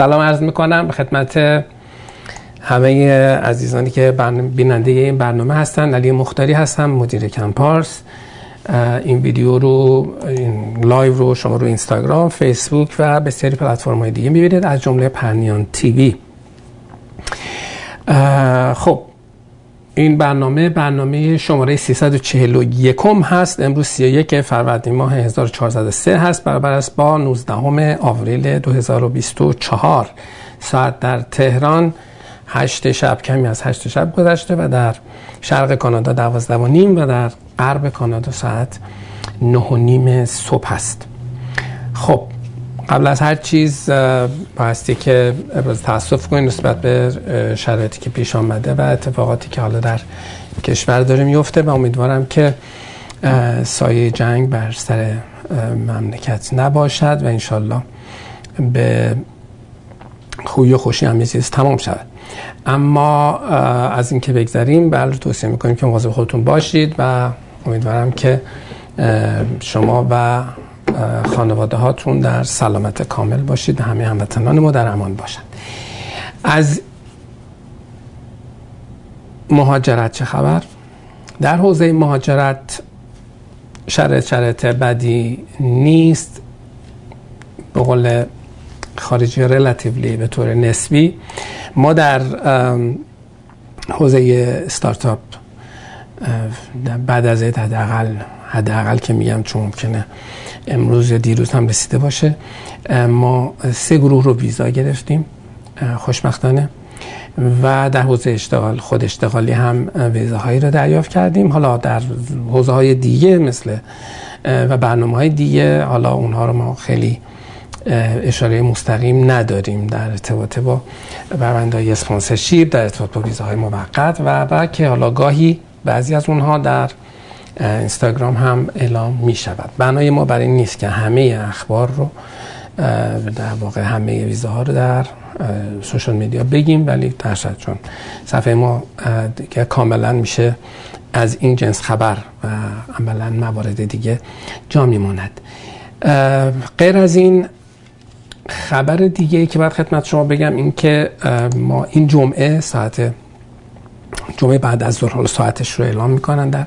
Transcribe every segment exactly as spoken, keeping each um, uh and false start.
سلام عرض میکنم به خدمت همه عزیزانی که بیننده این برنامه هستن. علی مختاری هستم، مدیر کمپارس. این ویدیو رو، این لایو رو شما رو اینستاگرام، فیسبوک و بسیاری پلتفرم‌های دیگه میبینید، از جمله پرنیان تیوی. خب این برنامه برنامه شماره سیصد و چهل و یک هست. امروز سی و یک فروردین ماه هزار و چهارصد و سه هست، برابر است با نوزدهم آوریل دو هزار و بیست و چهار. ساعت در تهران هشت شب، کمی از هشت شب گذشته و در شرق کانادا دوازده و نیم و در غرب کانادا ساعت نه و نیم صبح است. خب قبل از هر چیز بایستی که ابراز تأسف کنیم نسبت به شرایطی که پیش آمده و اتفاقاتی که حالا در کشور داره میفته و امیدوارم که سایه جنگ بر سر مملکت نباشد و انشالله به خوبی و خوشی هم چیز تمام شود. اما از این که بگذاریم، بله توصیه میکنیم که مواظب خودتون باشید و امیدوارم که شما و خانواده هاتون در سلامت کامل باشید و همه هموطنان ما در امان باشند. از مهاجرت چه خبر؟ در حوزه مهاجرت شرایط شرایط بدی نیست. به قول خارجی ریلاتیولی، به طور نسبی ما در حوزه استارتاپ بعد از حداقل حداقل که میگم چون ممکنه امروز یا دیروز هم رسیده باشه، ما سه گروه رو ویزا گرفتیم خوشبختانه و در حوزه اشتغال خود اشتغالی هم ویزاهایی رو دریافت کردیم. حالا در حوزه های دیگه مثل و برنامه های دیگه، حالا اونها رو ما خیلی اشاره مستقیم نداریم در ارتباط با برآوردهای اسپانسرشیپ، در ارتباط با ویزاهای موقت و بعد که حالا گاهی بعضی از اونها در اینستاگرام هم اعلام می شود. بنای ما برای این نیست که همه اخبار رو در واقع همه ویزاها رو در سوشال میدیا بگیم، ولی در شد چون صفحه ما دیگه کاملا میشه از این جنس خبر و عملا موارد دیگه جا میماند. غیر از این خبر دیگه که باید خدمت شما بگم این که ما این جمعه ساعت جمعه بعد از ظهر، حالا ساعتش رو اعلام میکنن در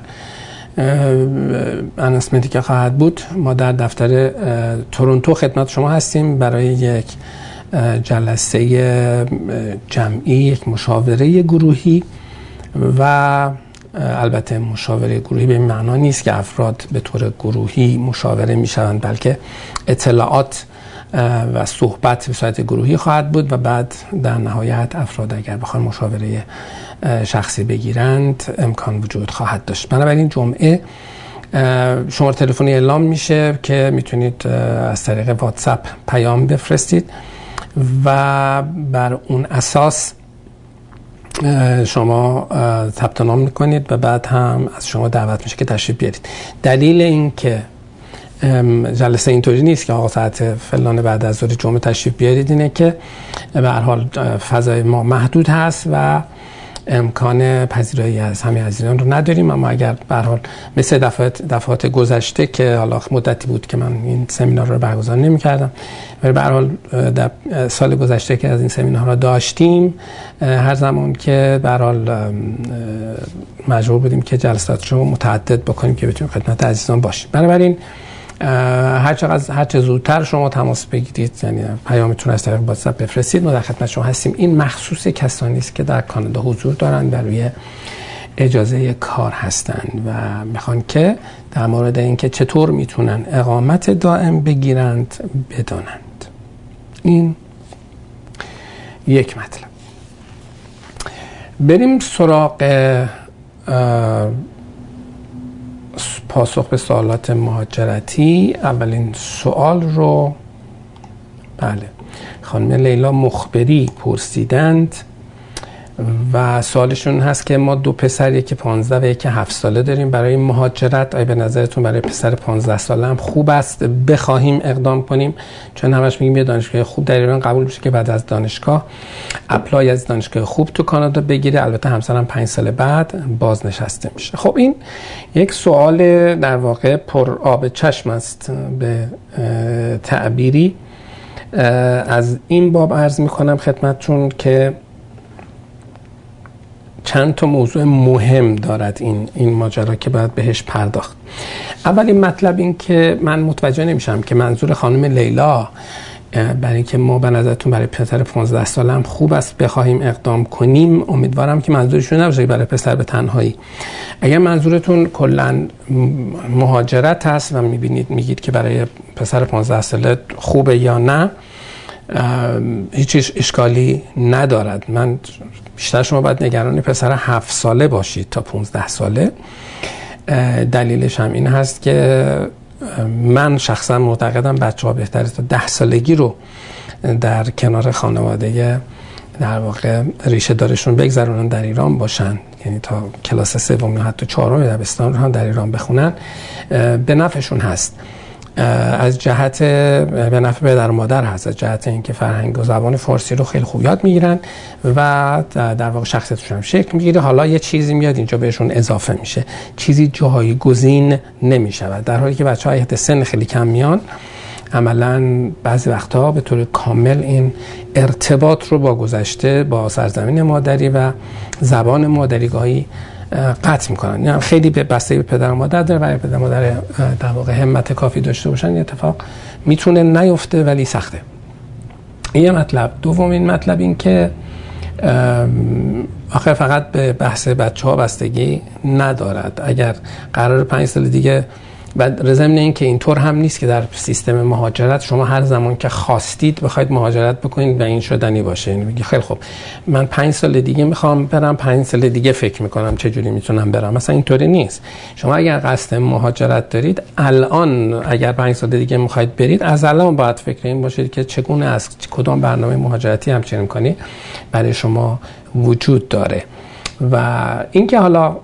اناسمنتی که خواهد بود، ما در دفتر تورنتو خدمت شما هستیم برای یک جلسه جمعی، یک مشاوره گروهی. و البته مشاوره گروهی به این معنا نیست که افراد به طور گروهی مشاوره میشوند، بلکه اطلاعات و صحبت به صورت گروهی خواهد بود و بعد در نهایت افراد اگر بخوان مشاوره شخصی بگیرند امکان وجود خواهد داشت. بنابراین جمعه شماره تلفنی اعلام میشه که میتونید از طریق واتساپ پیام بفرستید و بر اون اساس شما ثبت نام میکنید و بعد هم از شما دعوت میشه که تشریف بیارید. دلیل این که جلسه اینطوری نیست که آقا ساعت فلان بعد از ظهر جمعه تشریف بیارید اینه که به هر حال فضای ما محدود هست و امکان پذیرایی از همه عزیزان رو نداریم. اما اگر به هر حال مثل دفعات دفعات گذشته که حالا مدتی بود که من این سمینار رو برگزار نمی‌کردم، ولی به هر حال در سال گذشته که از این سمینارها داشتیم، هر زمان که به هر حال مجبور بودیم که جلسات رو متعدد بکنیم که بتونیم خدمت عزیزان باشیم. بنابراین هر چقدر هر چه زودتر شما تماس بگیرید، یعنی پیامتون از طریق واتساپ بفرستید، ما در خدمت شما هستیم. این مخصوص کسانی است که در کانادا حضور دارند و روی اجازه کار هستند و میخوان که در مورد اینکه چطور میتونن اقامت دائم بگیرند بدانند. این یک مطلب. بریم سراغ پاسخ به سوالات مهاجرتی. اولین سوال رو بله خانم لیلا مخبری پرسیدند و سوالشون هست که ما دو پسر، یکی پانزده و یکی هفت ساله داریم. برای مهاجرت آیا به نظرتون برای پسر پانزده ساله هم خوب است بخواهیم اقدام کنیم؟ چون همش میگیم یه دانشگاه خوب در ایران قبول بشه که بعد از دانشگاه اپلای از دانشگاه خوب تو کانادا بگیره، البته همسرم پنج سال بعد بازنشسته میشه. خب این یک سوال در واقع پر آب چشم است به تعبیری از این باب عرض میکنم خدمتتون که چند تا موضوع مهم دارد این این ماجرا که باید بهش پرداخت. اولین مطلب این که من متوجه نمیشم که منظور خانم لیلا برای که ما به نظرتون برای پسر پانزده ساله هم خوب است بخواهیم اقدام کنیم، امیدوارم که منظورشون نباشه برای پسر به تنهایی. اگر منظورتون کلا مهاجرت هست و میبینید میگید که برای پسر پانزده ساله خوبه یا نه، هیچ اشکالی ندارد. من بیشتر شما باید نگران پسر هفت ساله باشید تا پانزده ساله. دلیلش هم این هست که من شخصا معتقدم بچه ها بهتره تا ده سالگی رو در کنار خانواده در واقع ریشه دارشون بگذارونن، در ایران باشن، یعنی تا کلاس سوم یا حتی چهارم دبستان رو هم در ایران بخونن، به نفعشون هست. از جهت به نفع پدر و مادر هست، از جهت اینکه فرهنگ و زبان فارسی رو خیلی خوب یاد میگیرن و در واقع شخصیتشون هم شکل میگیره. حالا یه چیزی میاد اینجا بهشون اضافه میشه، چیزی جایگزین نمیشود. در حالی که بچه‌ها اهل سن خیلی کم میان، عملاً بعضی وقتها به طور کامل این ارتباط رو با گذشته، با سرزمین مادری و زبان مادری گاهی قطع میکنن. یعنی خیلی به بسته به پدر و مادر داره، برای پدر و مادر در واقع همت کافی داشته باشن این اتفاق میتونه نیفته ولی سخته. این یه مطلب. دومین مطلب این که آخه فقط به بحث بچه ها بستگی ندارد. اگر قرار پنج سال دیگه بعد ضمن این که اینطور هم نیست که در سیستم مهاجرت شما هر زمان که خواستید بخواید مهاجرت بکنید و این شدنی باشه. یعنی میگی خیلی خوب من پنج سال دیگه میخوام برم، پنج سال دیگه فکر میکنم چه جوری میتونم برم. مثلا اینطوری نیست. شما اگر قصد مهاجرت دارید الان، اگر پنج سال دیگه میخواید برید، از الان باید فکر این باشید که چگونه از کدام برنامه مهاجرتی همچین امکانی برای شما وجود داره. و اینکه حالا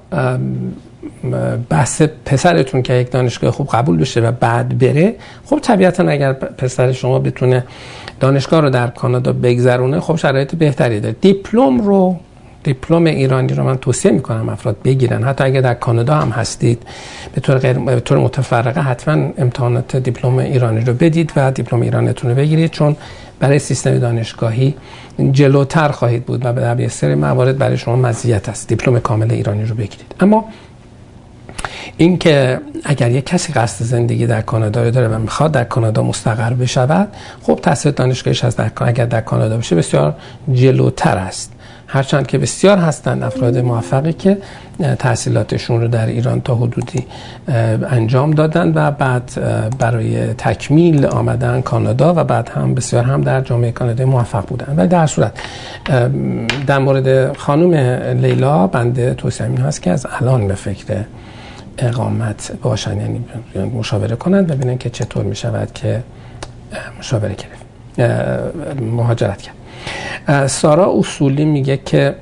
بحث پسرتون که یک دانشگاه خوب قبول بشه و بعد بره، خب طبیعتا اگر پسر شما بتونه دانشگاه رو در کانادا بگذرونه، خب شرایط بهتری داره. دیپلم رو دیپلم ایرانی رو من توصیه میکنم افراد بگیرن، حتی اگر در کانادا هم هستید به طور غیر به طور متفرقه حتما امتحانات دیپلم ایرانی رو بدید و دیپلم ایرانیتون رو بگیرید، چون برای سیستم دانشگاهی جلوتر خواهید بود و در بسیاری موارد برای شما مزیت است دیپلم کامل ایرانی رو بگیرید. اما این که اگر یک کسی قصد زندگی در کانادا داره و میخواد در کانادا مستقر بشود، خب تحصیل دانشگاهیش از در اگر در کانادا بشه بسیار جلوتر است. هرچند که بسیار هستند افراد موفقی که تحصیلاتشون رو در ایران تا حدودی انجام دادن و بعد برای تکمیل آمدن کانادا و بعد هم بسیار هم در جامعه کانادایی موفق بودن. ولی در صورت در مورد خانم لیلا بنده توصیه این هست که از الان به فکر اقامت باشن، یعنی مشاوره کنند و ببینن که چطور می شود که مشاوره کرد مهاجرت کرد. سارا اصولی میگه که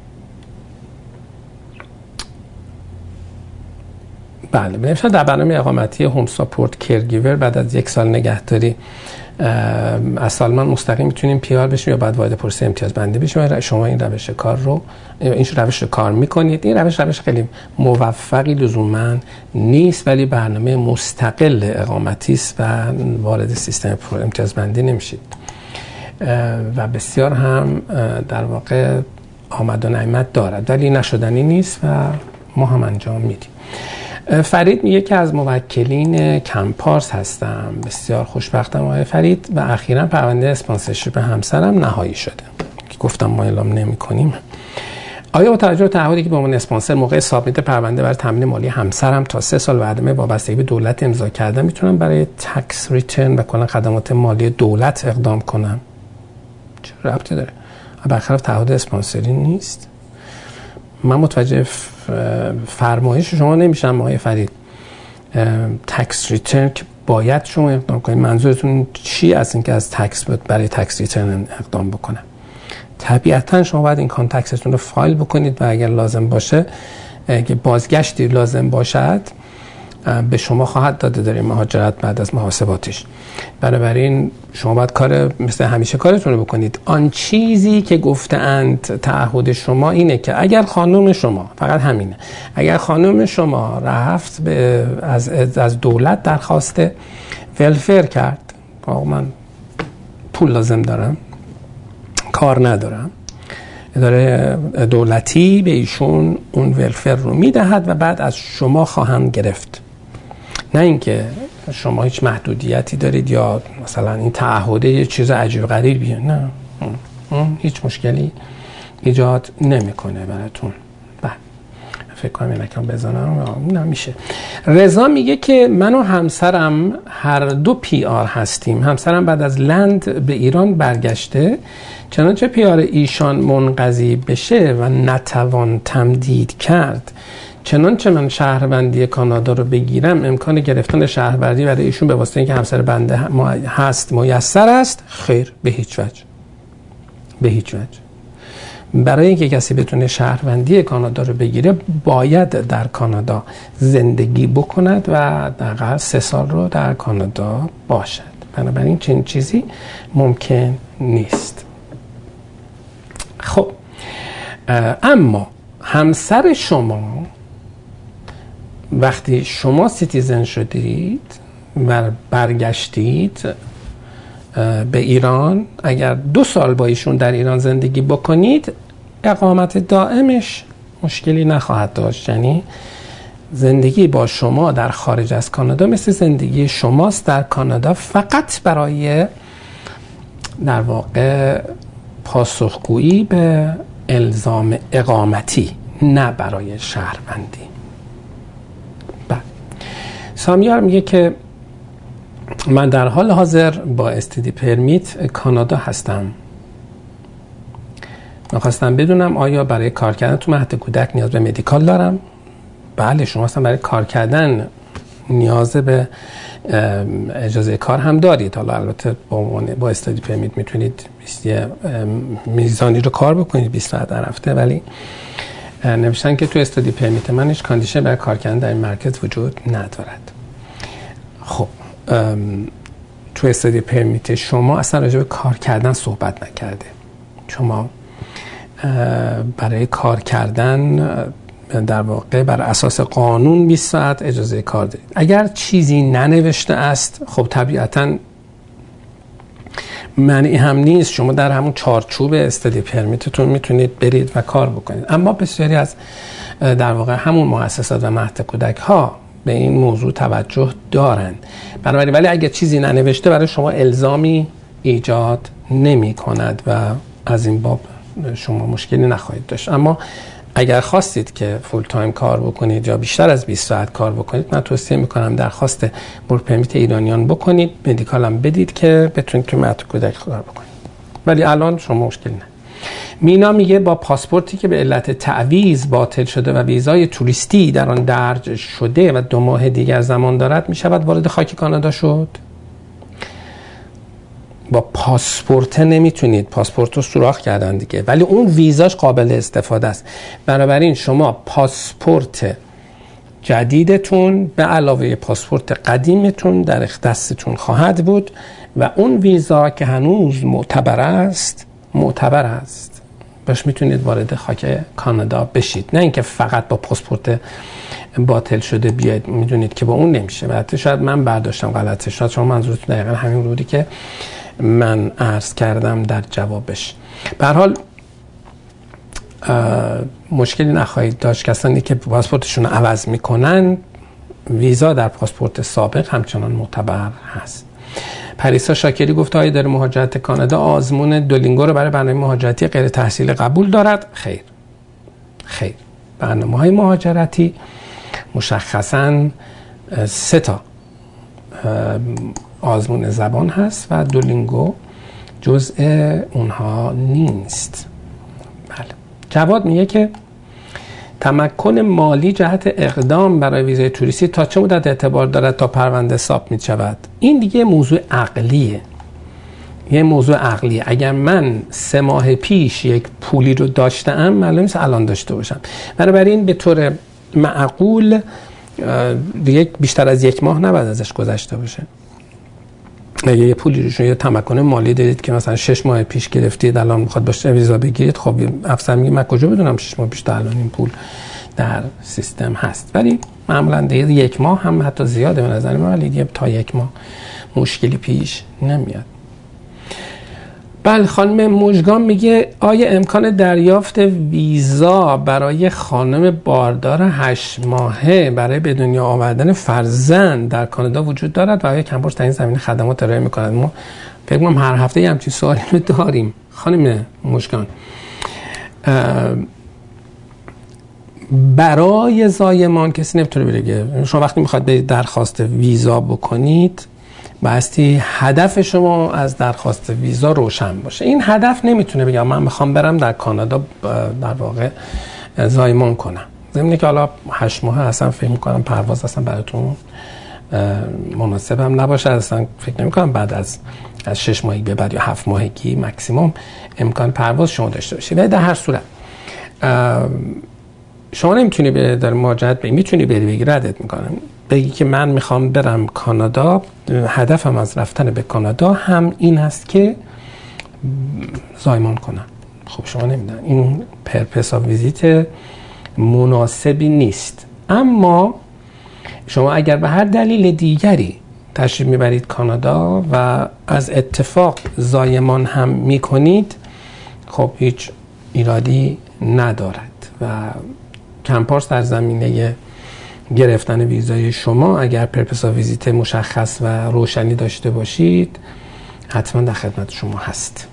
بله بنویسن در برنامه اقامتی هوم ساپورت کیرگیور بعد از یک سال نگهداری از سالمن مستقیم میتونیم پیار بشیم یا بعد وارد پروسه امتیاز بندی بشیم. شما این روش کار رو این روش رو کار میکنید. این روش روش خیلی موفقی لزوما نیست، ولی برنامه مستقل اقامتی است و وارد سیستم امتیاز بندی نمیشید و بسیار هم در واقع آمد و نعمت دارد، ولی نشدنی نیست و ما هم انجام میدیم. فرید میگه که از موکلین کمپارس هستم، بسیار خوشبختم آقای فرید و اخیراً پرونده اسپانسرشیپ همسرم نهایی شده که گفتم ما اعلام نمی کنیم. آیا با توجه به تعهدی که به عنوان اسپانسر موقع سابمیت پرونده برای تامین مالی همسرم تا سه سال و عدم وابستگی به دولت امضا کردم میتونم برای تکس ریترن و کلا خدمات مالی دولت اقدام کنم؟ چه ربطی داره؟ برخلاف تعهد اسپانسری نیست. من متوجه فرمایش شما نمیشم آقای فرید. تکس ریترن که باید شما اقدام کنید، منظورتون چی از اینکه از تکس برای تکس ریترن اقدام بکنم؟ طبیعتا شما باید این کان تکستون رو فایل بکنید و اگر لازم باشه که بازگشتی لازم باشد به شما خواهد داده داریم مهاجرت بعد از محاسباتش. بنابراین شما باید کار مثل همیشه کارتون رو بکنید. آن چیزی که گفتند تعهد شما اینه که اگر خانم شما، فقط همینه، اگر خانم شما رفت به از از دولت درخواست ولفر کرد، آقا من پول لازم دارم، کار ندارم، اداره دولتی به ایشون اون ولفر رو میدهد و بعد از شما خواهند گرفت. نه اینکه شما هیچ محدودیتی دارید یا مثلا این تعهده یه چیز عجیب غریبیه، نه، اون هیچ مشکلی ایجاد نمیکنه براتون. بله فکر کنم این رقم بزنم نمیشه. رضا میگه که من و همسرم هر دو پی آر هستیم. همسرم بعد از لند به ایران برگشته، چنانچه پی آر ایشان منقضی بشه و نتوان تمدید کرد، چنانچه من شهروندی کانادا رو بگیرم، امکان گرفتن شهروندی برای ایشون به واسطه اینکه همسر بنده هست میسر است؟ خیر، به هیچ وجه. به هیچ وجه. برای اینکه کسی بتونه شهروندی کانادا رو بگیره باید در کانادا زندگی بکند و دقیقا سه سال رو در کانادا باشد. بنابراین چنین چیزی ممکن نیست. خب اما همسر شما وقتی شما سیتیزن شدید و برگشتید به ایران، اگر دو سال با ایشون در ایران زندگی بکنید، اقامت دائمش مشکلی نخواهد داشت. یعنی زندگی با شما در خارج از کانادا مثل زندگی شماست در کانادا، فقط برای در واقع پاسخگویی به الزام اقامتی، نه برای شهروندی. بله. سامیار میگه که من در حال حاضر با استدی پرمیت کانادا هستم. من خواستم بدونم آیا برای کار کردن تو مهد کودک نیاز به مدیکال دارم؟ بله، شما اصلا برای کار کردن نیاز به اجازه کار هم دارید. حالا البته با با استدی پرمیت میتونید میزانی رو کار بکنید بیست ساعت در هفته، ولی نوشتن که تو استدی پرمیت من هیچ کاندیشن برای کار کردن در این مرکز وجود ندارد. خب تو استدی پرمیت شما اصلا راجع به کار کردن صحبت نکرده. شما برای کار کردن در واقع بر اساس قانون بیست ساعت اجازه کار دارید. اگر چیزی ننوشته است، خب طبیعتاً معنی هم نیست، شما در همون چارچوب استدی پرمیتتون میتونید برید و کار بکنید. اما بسیاری از در واقع همون مؤسسات و مهد کودک ها به این موضوع توجه دارند. بنابراین ولی اگر چیزی ننوشته برای شما الزامی ایجاد نمی کند و از این باب شما مشکلی نخواهید داشت. اما اگر خواستید که فول تایم کار بکنید یا بیشتر از بیست ساعت کار بکنید، من توصیه میکنم درخواست ورک پرمیت ایرانیان بکنید، مدیکال هم بدید که بتونید تو مهد کودک کار بکنید. ولی الان شما مشکلی نه. مینا میگه با پاسپورتی که به علت تعویض باطل شده و ویزای توریستی در آن درج شده و دو ماه دیگر زمان دارد، میشود وارد خاک کانادا شد؟ با پاسپورت نمیتونید، پاسپورت رو سوراخ کردن دیگه، ولی اون ویزاش قابل استفاده است. بنابراین شما پاسپورت جدیدتون به علاوه پاسپورت قدیمتون در دستتون خواهد بود و اون ویزا که هنوز معتبر است معتبر است باش میتونید وارد خاک کانادا بشید. نه اینکه فقط با پاسپورت باطل شده بیاید، میدونید که با اون نمیشه. البته شاید من برداشتم غلطه، شاید شما منظورتون دقیقا همین بودی که من عرض کردم در جوابش. به هر حال مشکلی نخواهید داشت. کسانی که پاسپورتشون عوض میکنن، ویزا در پاسپورت سابق همچنان معتبر هست. پریسا شاکری گفت آیا در مهاجرت کانادا آزمون دولینگو رو برای برنامه مهاجرتی غیر تحصیل قبول دارد؟ خیر. خیر. برنامه‌های مهاجرتی مشخصاً سه تا آزمون زبان هست و دولینگو جزء اونها نیست. بله. جواد میگه که تمکن مالی جهت اقدام برای ویزای توریستی تا چه مدت اعتبار دارد تا پرونده سابمیت شود؟ این دیگه موضوع عقلیه. یه موضوع عقلیه. اگر من سه ماه پیش یک پولی رو داشتم، معلوم نیست الان داشته باشم. بنابراین به طور معقول یک بیشتر از یک ماه نباید ازش گذشته باشه. اگه یه پولی رو شما یه تمکن مالی دارید که مثلا شش ماه پیش گرفتید، الان میخواد باشه ویزا بگیرید، خب افسر میگه من کجا بدونم شش ماه پیش تا الان این پول در سیستم هست؟ ولی معمولا دیگه یک ماه هم حتی زیاده به نظر من، ولی دیگه تا یک ماه مشکلی پیش نمیاد. بله خانم مژگان میگه آیا امکان دریافت ویزا برای خانم باردار هشت ماهه برای به دنیا آوردن فرزند در کانادا وجود دارد و آیا کمپوس در این زمینه خدمات ارائه میکند؟ ما فکر کنم هر هفته یه همچین سوالی رو داریم خانم مژگان. برای زایمان کسی نمیتونه بگه. شما وقتی میخواد به درخواست ویزا بکنید بایستی هدف شما از درخواست ویزا روشن باشه. این هدف نمیتونه بگه من میخوام برم در کانادا در واقع زایمان کنم. ضمن که حالا هشت ماه اصلا فکر میکنم پرواز اصلا براتون مناسب هم نباشه، اصلا فکر نمیکنم بعد از از شش ماهی به بعد یا هفت ماهگی مکسیموم امکان پرواز شما داشته باشید. ولی در هر صورت شما نمیتونی به در مواجهت بگی، میتونی بری بگی ردت میکنم، بگی که من میخوام برم کانادا، هدفم از رفتن به کانادا هم این هست که زایمان کنم. خب شما نمیدونم این پرپس آف ویزیت مناسبی نیست. اما شما اگر به هر دلیل دیگری تشریف میبرید کانادا و از اتفاق زایمان هم میکنید، خب هیچ ایرادی ندارد و کمپارس در زمینه گرفتن ویزای شما اگر پرپس آف ویزیت مشخص و روشنی داشته باشید حتما در خدمت شما هست.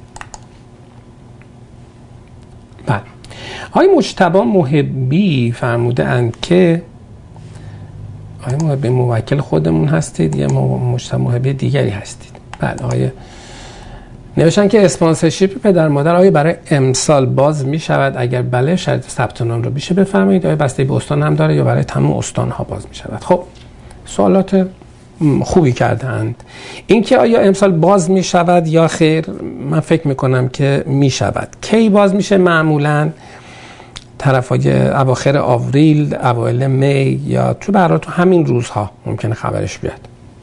بله. آقای مجتبی محبی فرموده اند که آقای محبی موکل خودمون هستید یا مجتبی محبی دیگری هستید؟ بله. آقای نوشتن که اسپانسرشیپ پدر مادر آیا برای امسال باز می شود؟ اگر بله شرط ثبت نام رو میشه بفرمایید. آیا بستگی به استان هم داره یا برای تمام استان ها باز می شود؟ خب سوالات خوبی کردند. اینکه آیا امسال باز می شود یا خیر، من فکر می کنم که می شود. کی باز میشه؟ معمولا طرفای اواخر آوریل، اوایل می یا تو برای تو همین روزها ممکنه خبرش بیاد.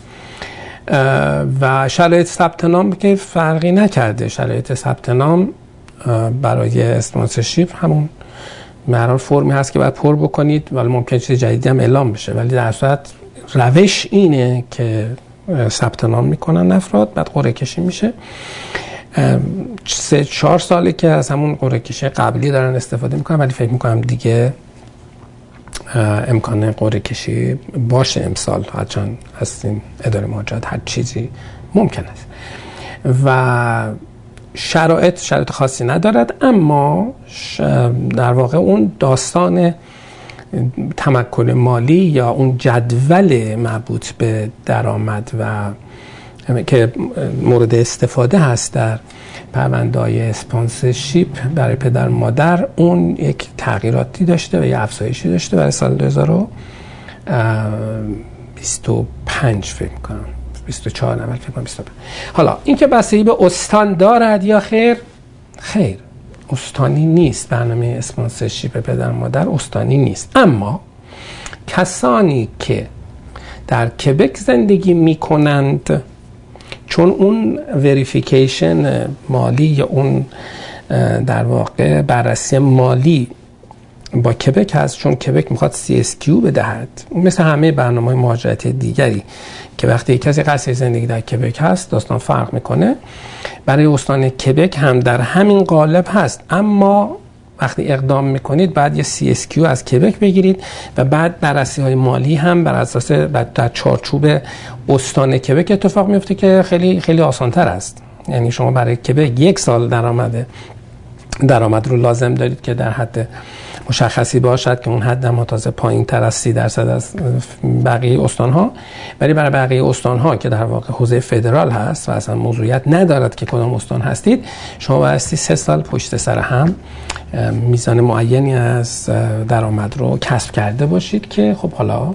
و شرایط ثبت نام که فرقی نکرده. شرایط ثبت نام برای اسپانسرشیپ همون معیار فرمی هست که باید پر بکنید، ولی ممکنه چیز جدیدی هم اعلام بشه، ولی در صورت روش اینه که ثبت نام میکنن افراد، بعد قرعه کشی میشه. سه چهار ساله که از همون قرعه کشی قبلی دارن استفاده میکنن، ولی فکر میکنم دیگه امکان قرعه کشی باشه امسال، هرچند از این اداره مهاجرت هر چیزی ممکن است و شرایط شرایط خاصی ندارد. اما در واقع اون داستان تمکن مالی یا اون جدول مربوط به درآمد و که مورد استفاده هست در پرونده‌های اسپانسرشیپ برای پدر مادر، اون یک تغییراتی داشته و یک افزایشی داشته برای سال دو هزار و بیست و پنج فکر کنم، بیست و چهار نه فکر کنم بیست و پنج. حالا اینکه بستگی به استان دارد یا خیر، خیر استانی نیست. برنامه اسپانسرشیپ پدر مادر استانی نیست. اما کسانی که در کبک زندگی میکنند، چون اون وریفیکیشن مالی یا اون در واقع بررسی مالی با کبک هست، چون کبک میخواد سی اس کیو بدهد، مثل همه برنامه‌های مهاجرتی دیگری که وقتی کسی قصد زندگی در کبک هست داستان فرق میکنه. برای استان کبک هم در همین قالب هست، اما وقتی اقدام میکنید بعد یه سی اس کیو از کبک بگیرید و بعد بررسی های مالی هم بر اساس در چارچوب استان کبک اتفاق میفته که خیلی خیلی آسان‌تر است. یعنی شما برای کبک یک سال درآمد درآمد رو لازم دارید که در حد مشخصی باشد که اون حد هم تازه پایین تر از سی درصد از بقیه استان ها، ولی برای بقیه استان ها که در واقع حوزه فدرال هست و اصلا موضوعیت ندارد که کدام استان هستید، شما بایستی سه سال پشت سر هم میزان معینی از درآمد رو کسب کرده باشید که خب حالا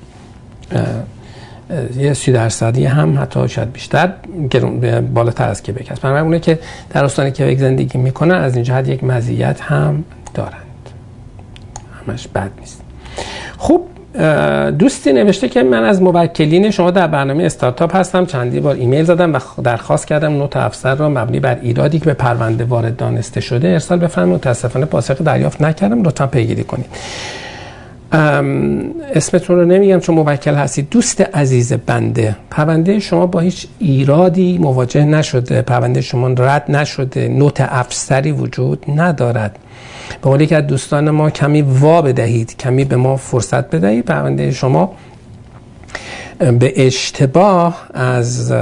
یه سی درصدی هم حتی شاید بیشتر بالاتر از کبک هست. برای اونه که در استان کبک زندگی میکنن از این جهت یک مزیت هم دارند، همش بد نیست. خب دوستی نوشته که من از موکلین شما در برنامه استارتاپ هستم، چندی بار ایمیل زدم و درخواست کردم نوت افسر را مبنی بر ایرادی که به پرونده وارد دانسته شده ارسال بفرمایید. متاسفانه پاسخ دریافت نکردم، لطفا پیگیری کنید. اسمتون رو نمیگم چون موکل هستید. دوست عزیز بنده، پرونده شما با هیچ ایرادی مواجه نشده، پرونده شما رد نشده، نوت افسری وجود ندارد. به قولی که از دوستان ما کمی وا بدهید، کمی به ما فرصت بدهید. پرونده شما به اشتباه از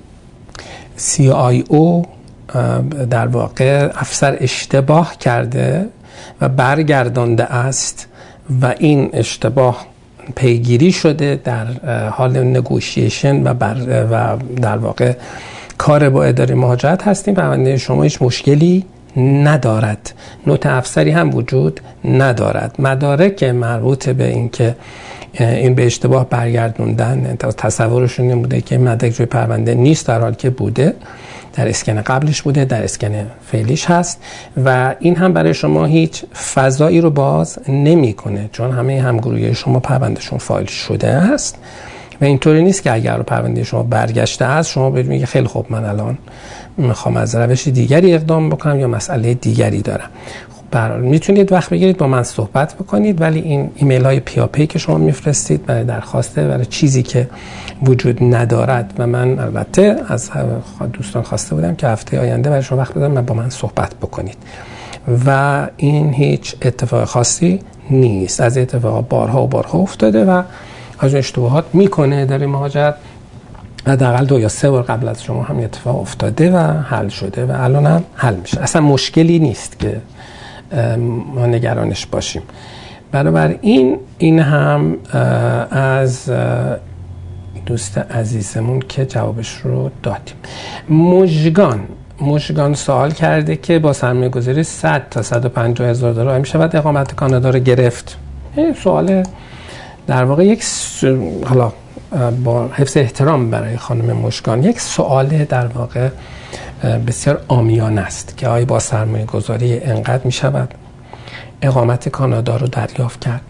سی آی او در واقع افسر اشتباه کرده و برگردانده است و این اشتباه پیگیری شده در حال نگوشیشن و, بر و در واقع کار با اداره مهاجرت هستیم. پرونده شما هیچ مشکلی ندارد، نوت افسری هم وجود ندارد. مدارک مربوط به این که این به اشتباه برگردوندن، تصورشون این بوده که مدرک روی پرونده نیست، در حالی که بوده، در اسکن قبلش بوده، در اسکن فعلیش هست و این هم برای شما هیچ فضایی رو باز نمی‌کنه، چون همه همگروهی شما پروندهشون فایل شده است و اینطوری نیست که اگر پرونده شما برگشته است شما بگید خیلی خوب من الان میخوام از روش دیگری اقدام بکنم یا مسئله دیگری دارم. برحال میتونید وقت بگیرید با من صحبت بکنید، ولی این ایمیل های پیاپی که شما میفرستید برای درخواسته برای چیزی که وجود ندارد و من البته از دوستان خواسته بودم که هفته آینده برای شما وقت بدم و با من صحبت بکنید و این هیچ اتفاق خاصی نیست. از اتفاق بارها و بارها افتاده و از اشتباهات میکنه در این مهاجرت. حداقل دو یا سه بار قبل از شما هم اتفاق افتاده و حل شده و الان هم حل میشه. اصلا مشکلی نیست که ما نگرانش باشیم. بنابراین این هم از دوست عزیزمون که جوابش رو دادیم. مژگان مژگان سوال کرده که با سرمایه گذاری صد تا صد و پنجاه هزار دلار میشه بعد اقامت کانادا رو گرفت. این سوال در واقع یک س... حالا با حفظ احترام برای خانم مژگان یک سوال در واقع بسیار عامیانه است که آیا با سرمایه گذاری انقدر می شود اقامت کانادا رو دریافت کرد؟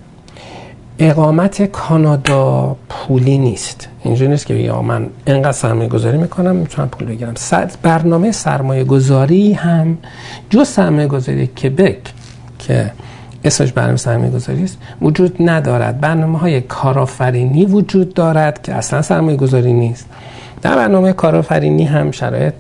اقامت کانادا پولی نیست. اینجوری نیست که بگم من انقدر سرمایه گذاری میکنم میتونم پول بگیرم. برنامه سرمایه گذاری هم جز سرمایه گذاری کبک که اسمش برنامه سرمایه گذاری است وجود ندارد. برنامه های کارآفرینی وجود دارد که اصلا سرمایه گذاری نیست. در برنامه کارآفرینی هم شرایط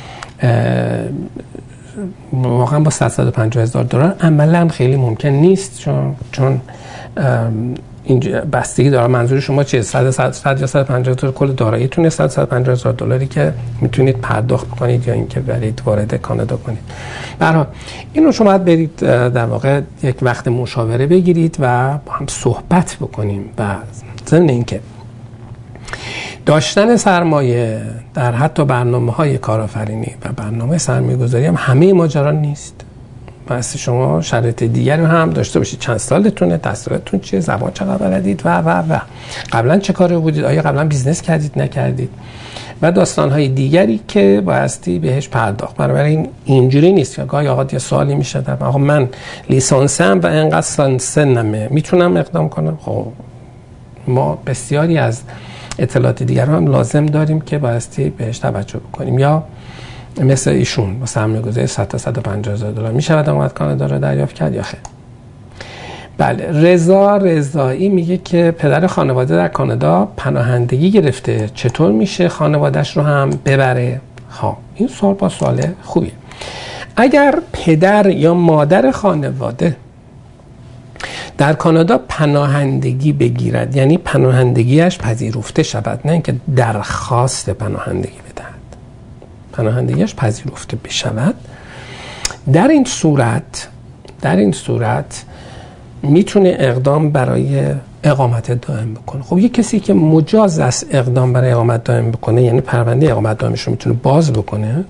واقعا با صد و پنجاه هزار دلار عملا خیلی ممکن نیست، چون چون اینجا بستگی داره منظور شما چیه. صد صد یا صد و پنجاه تا کل داراییتون صد صد و پنجاه هزار دلاری که میتونید پرداخت بکنید یا اینکه برید وارد کانادا کنید. به هر حال اینو شما باید برید در واقع یک وقت مشاوره بگیرید و با هم صحبت بکنیم و ضمن اینکه داشتن سرمایه در حتی برنامه‌های کارآفرینی و برنامه سرمایه‌گذاری هم همه ماجرا نیست. واسه شما شرایط دیگری هم داشته باشید. چند سالتونه، تحصیلاتتون چیه، زبان چقدر بلدید و و و قبلا چه کاری بودید، آیا قبلا بیزنس کردید نکردید و داستان‌های دیگری که بایستی بهش پرداخت. بنابراین اینجوری نیست که گاهی اوقات یه سوالی میشه در آقا من لیسانسم و انقدر سنمه میتونم اقدام کنم. خب ما بسیاری از اطلاعات دیگر هم لازم داریم که بایستی بهش توجه بکنیم. یا مثل ایشون با سرمایه گذاری صد تا صد و پنجاه هزار دلار می شود اقامت کانادا را دریافت کرد یا خیر؟ بله. رضا رضایی میگه که پدر خانواده در کانادا پناهندگی گرفته، چطور میشه خانوادهش رو هم ببره؟ ها، این سوال با سوال خوبیه. اگر پدر یا مادر خانواده در کانادا پناهندگی بگیرد، یعنی پناهندگیش پذیرفته شود، نه اینکه درخواست پناهندگی بدهد، پناهندگیش پذیرفته بشود، در این صورت در این صورت میتونه اقدام برای اقامت دائم بکنه. خب یک کسی که مجاز است اقدام برای اقامت دائم بکنه، یعنی پرونده اقامت دائمش رو میتونه باز بکنه،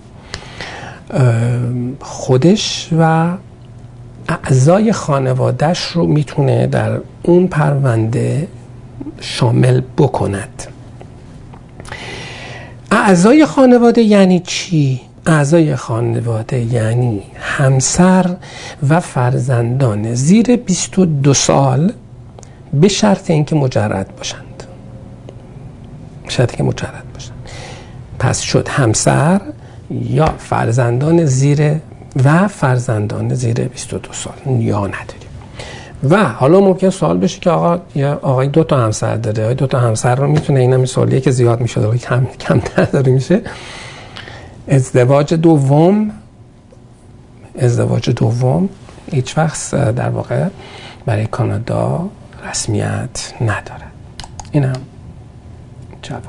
خودش و اعضای خانوادهش رو میتونه در اون پرونده شامل بکند. اعضای خانواده یعنی چی؟ اعضای خانواده یعنی همسر و فرزندان زیر بیست و دو سال به شرط اینکه مجرد باشند. شرط اینکه مجرد باشند. پس شد همسر یا فرزندان زیر و فرزندان زیر بیست و دو سال یا نداریم. و حالا ممکن سوال بشه که آقا یا آقای دو تا همسر داره، آقای دو تا همسر رو میتونه، اینم سوالیه که زیاد میشه داره کم کمتر داره میشه. ازدواج دوم ازدواج دوم هیچ وقت در واقع برای کانادا رسمیت نداره. اینم جواب.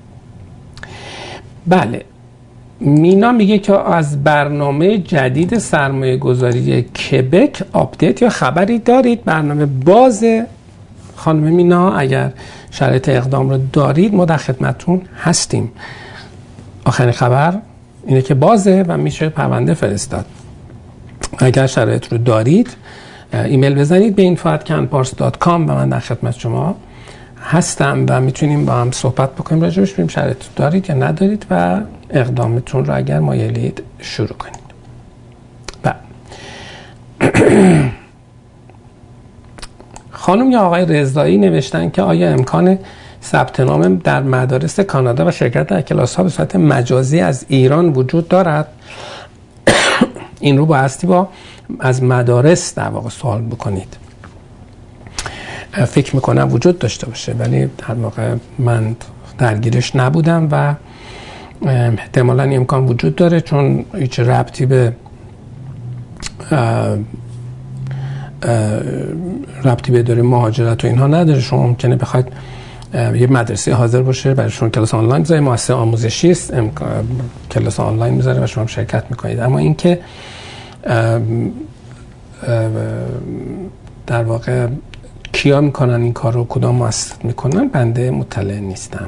بله، مینا میگه که از برنامه جدید سرمایه گذاری کبک آپدیت یا خبری دارید؟ برنامه بازه خانم مینا، اگر شرایط اقدام رو دارید ما در خدمتتون هستیم. آخرین خبر اینه که بازه و میشه پرونده فرستاد. اگر شرایط رو دارید ایمیل بزنید به info at canpars dot com و من در خدمت شما هستم و میتونیم با هم صحبت بکنیم راجبش، ببینیم شرایط دارید یا ندارید و اقدامتون رو اگر مایلید شروع کنید. و خانم یا آقای رضایی نوشتن که آیا امکان ثبت نام در مدارس کانادا و شرکت در کلاس ها به صورت مجازی از ایران وجود دارد؟ این رو بایستی با از مدارس در واقع سوال بکنید. فکر میکنم وجود داشته باشه ولی در واقع من درگیرش نبودم و احتمالاً امکان وجود داره چون هیچ ربطی به ربطی به داره مهاجرت و اینها نداره. شما ممکنه بخواید یه مدرسه حاضر باشه برایشون کلاس آنلاین بذاره، مؤسسه آموزشی است کلاس آنلاین میذاره و شما شرکت میکنید. اما اینکه در واقع کیا میکنن این کار رو، کدام مؤسسه میکنن، بنده مطلع نیستم.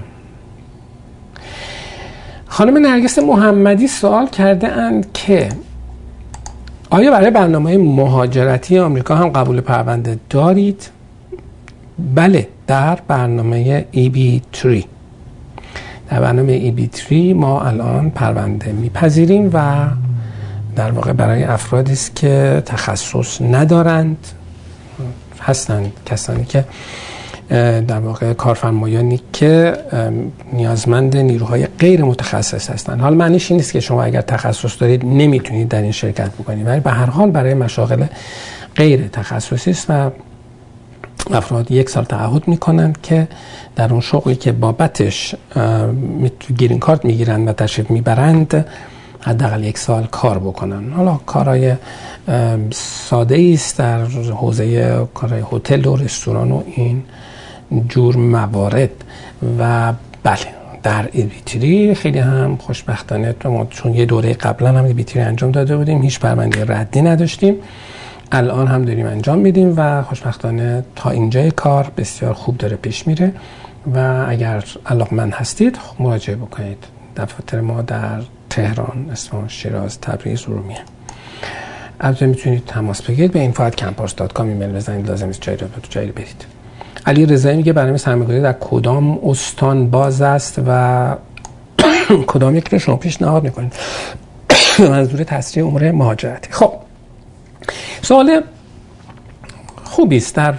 خانم نرگس محمدی سوال کرده اند که آیا برای برنامه مهاجرتی آمریکا هم قبول پرونده دارید؟ بله، در برنامه ای بی تری در برنامه ای بی تری ما الان پرونده میپذیریم و در واقع برای افرادی است که تخصص ندارند، هستند کسانی که در واقع کارفرمایانی که نیازمند نیروهای غیر متخصص هستند. حال معنیش این نیست که شما اگر تخصص دارید نمیتونید در این شرکت بکنید، ولی به هر حال برای مشاغل غیر تخصصی است و افراد یک سال تعهد میکنند که در اون شغلی که بابتش گرین کارت میگیرند و تشریف میبرند حداقل یک سال کار بکنن. حالا کارهای ساده است در حوزه کارهای هتل و رستوران و این جور موارد. و بله در ای بی تری خیلی هم خوشبختانه ما چون یه دوره قبلا هم ای بی تری انجام داده بودیم، هیچ پرونده ردی نداشتیم، الان هم داریم انجام میدیم و خوشبختانه تا اینجای کار بسیار خوب داره پیش میره و اگر علاقمند هستید مراجعه بکنید. دفاتر ما در تهران، اصفهان، شیراز، تبریز، ارومیه. البته میتونید تماس بگیرید به info at canpars dot com ایمیل بزنید، لازم است جایی رو تو جایی برید. علی رضایی میگه برنامه سرمایه‌گذاری در کدام استان باز است و کدام یک رو شما پیشنهاد میکنید؟ منظور تسریع امور مهاجرتی. خب سوال خوبی است. در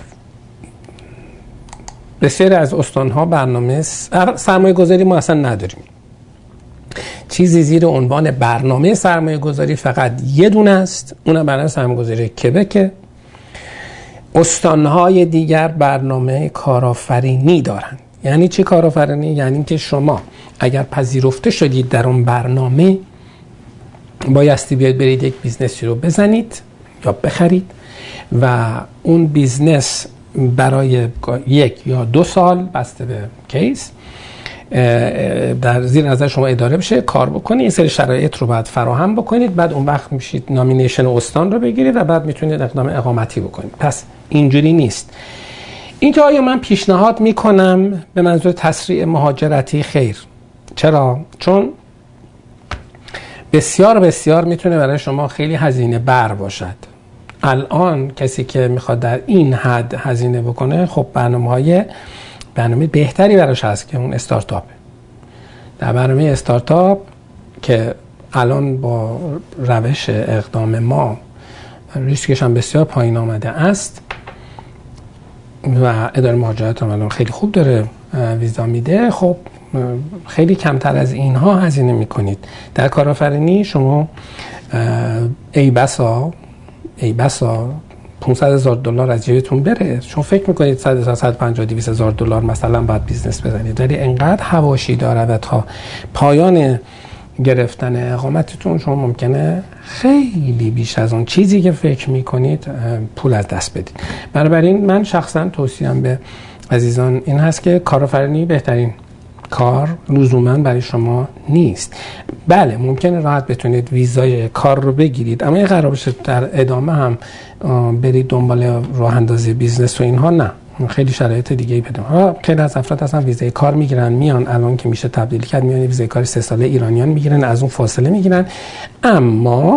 بسیاری از استان‌ها برنامه سرمایه‌گذاری ما اصلا نداریم. چیزی زیر عنوان برنامه سرمایه گذاری فقط یه دونه است، اونم برنامه سرمایه گذاری کبک. استانهای دیگر برنامه کارآفرینی دارند. یعنی چه کارآفرینی؟ یعنی که شما اگر پذیرفته شدید در اون برنامه بایستی بیاید برید یک بیزنسی رو بزنید یا بخرید و اون بیزنس برای یک یا دو سال بسته به کیس در زیر نظر شما اداره بشه، کار بکنید، این سری شرایط رو بعد فراهم بکنید، بعد اون وقت میشید نامینیشن استان رو بگیرید و بعد میتونید اقدام اقامتی بکنید. پس اینجوری نیست. این که آیا من پیشنهاد میکنم به منظور تسریع مهاجرتی؟ خیر. چرا؟ چون بسیار بسیار میتونه برای شما خیلی هزینه بر باشد. الان کسی که میخواد در این حد هزینه بکنه، خب برنامه‌های برنامه بهتری براش هست که اون استارتاپه. در برنامه استارتاپ که الان با روش اقدام ما ریسکش هم بسیار پایین آمده است و اداره مهاجرت هم الان خیلی خوب داره ویزا میده، خب خیلی کمتر از اینها هزینه میکنید. در کارآفرینی شما ای بسا ای بسا پانصد هزار دلار از جیبتون بره، شما فکر میکنید صد تا صد و پنجاه دویست هزار دلار مثلا باید بیزنس بزنید، ولی انقدر حواشی داره و تا پایان گرفتن اقامتتون شما ممکنه خیلی بیش از اون چیزی که فکر میکنید پول از دست بدید. بنابراین من شخصا توصیه‌ام به عزیزان این هست که کارآفرینی بهترین کار لزوما برای شما نیست. بله ممکنه راحت بتونید ویزای کار رو بگیرید، اما یه قرار بشه در ادامه هم برید دنبال راه اندازی بیزنس و اینها، نه، خیلی شرایط دیگه ای بدون. ها خیلی از افراد اصلا ویزای کار میگیرن، میان الان که میشه تبدیل کرد، میان ویزای کار سه ساله ایرانیان میگیرن، از اون فاصله میگیرن، اما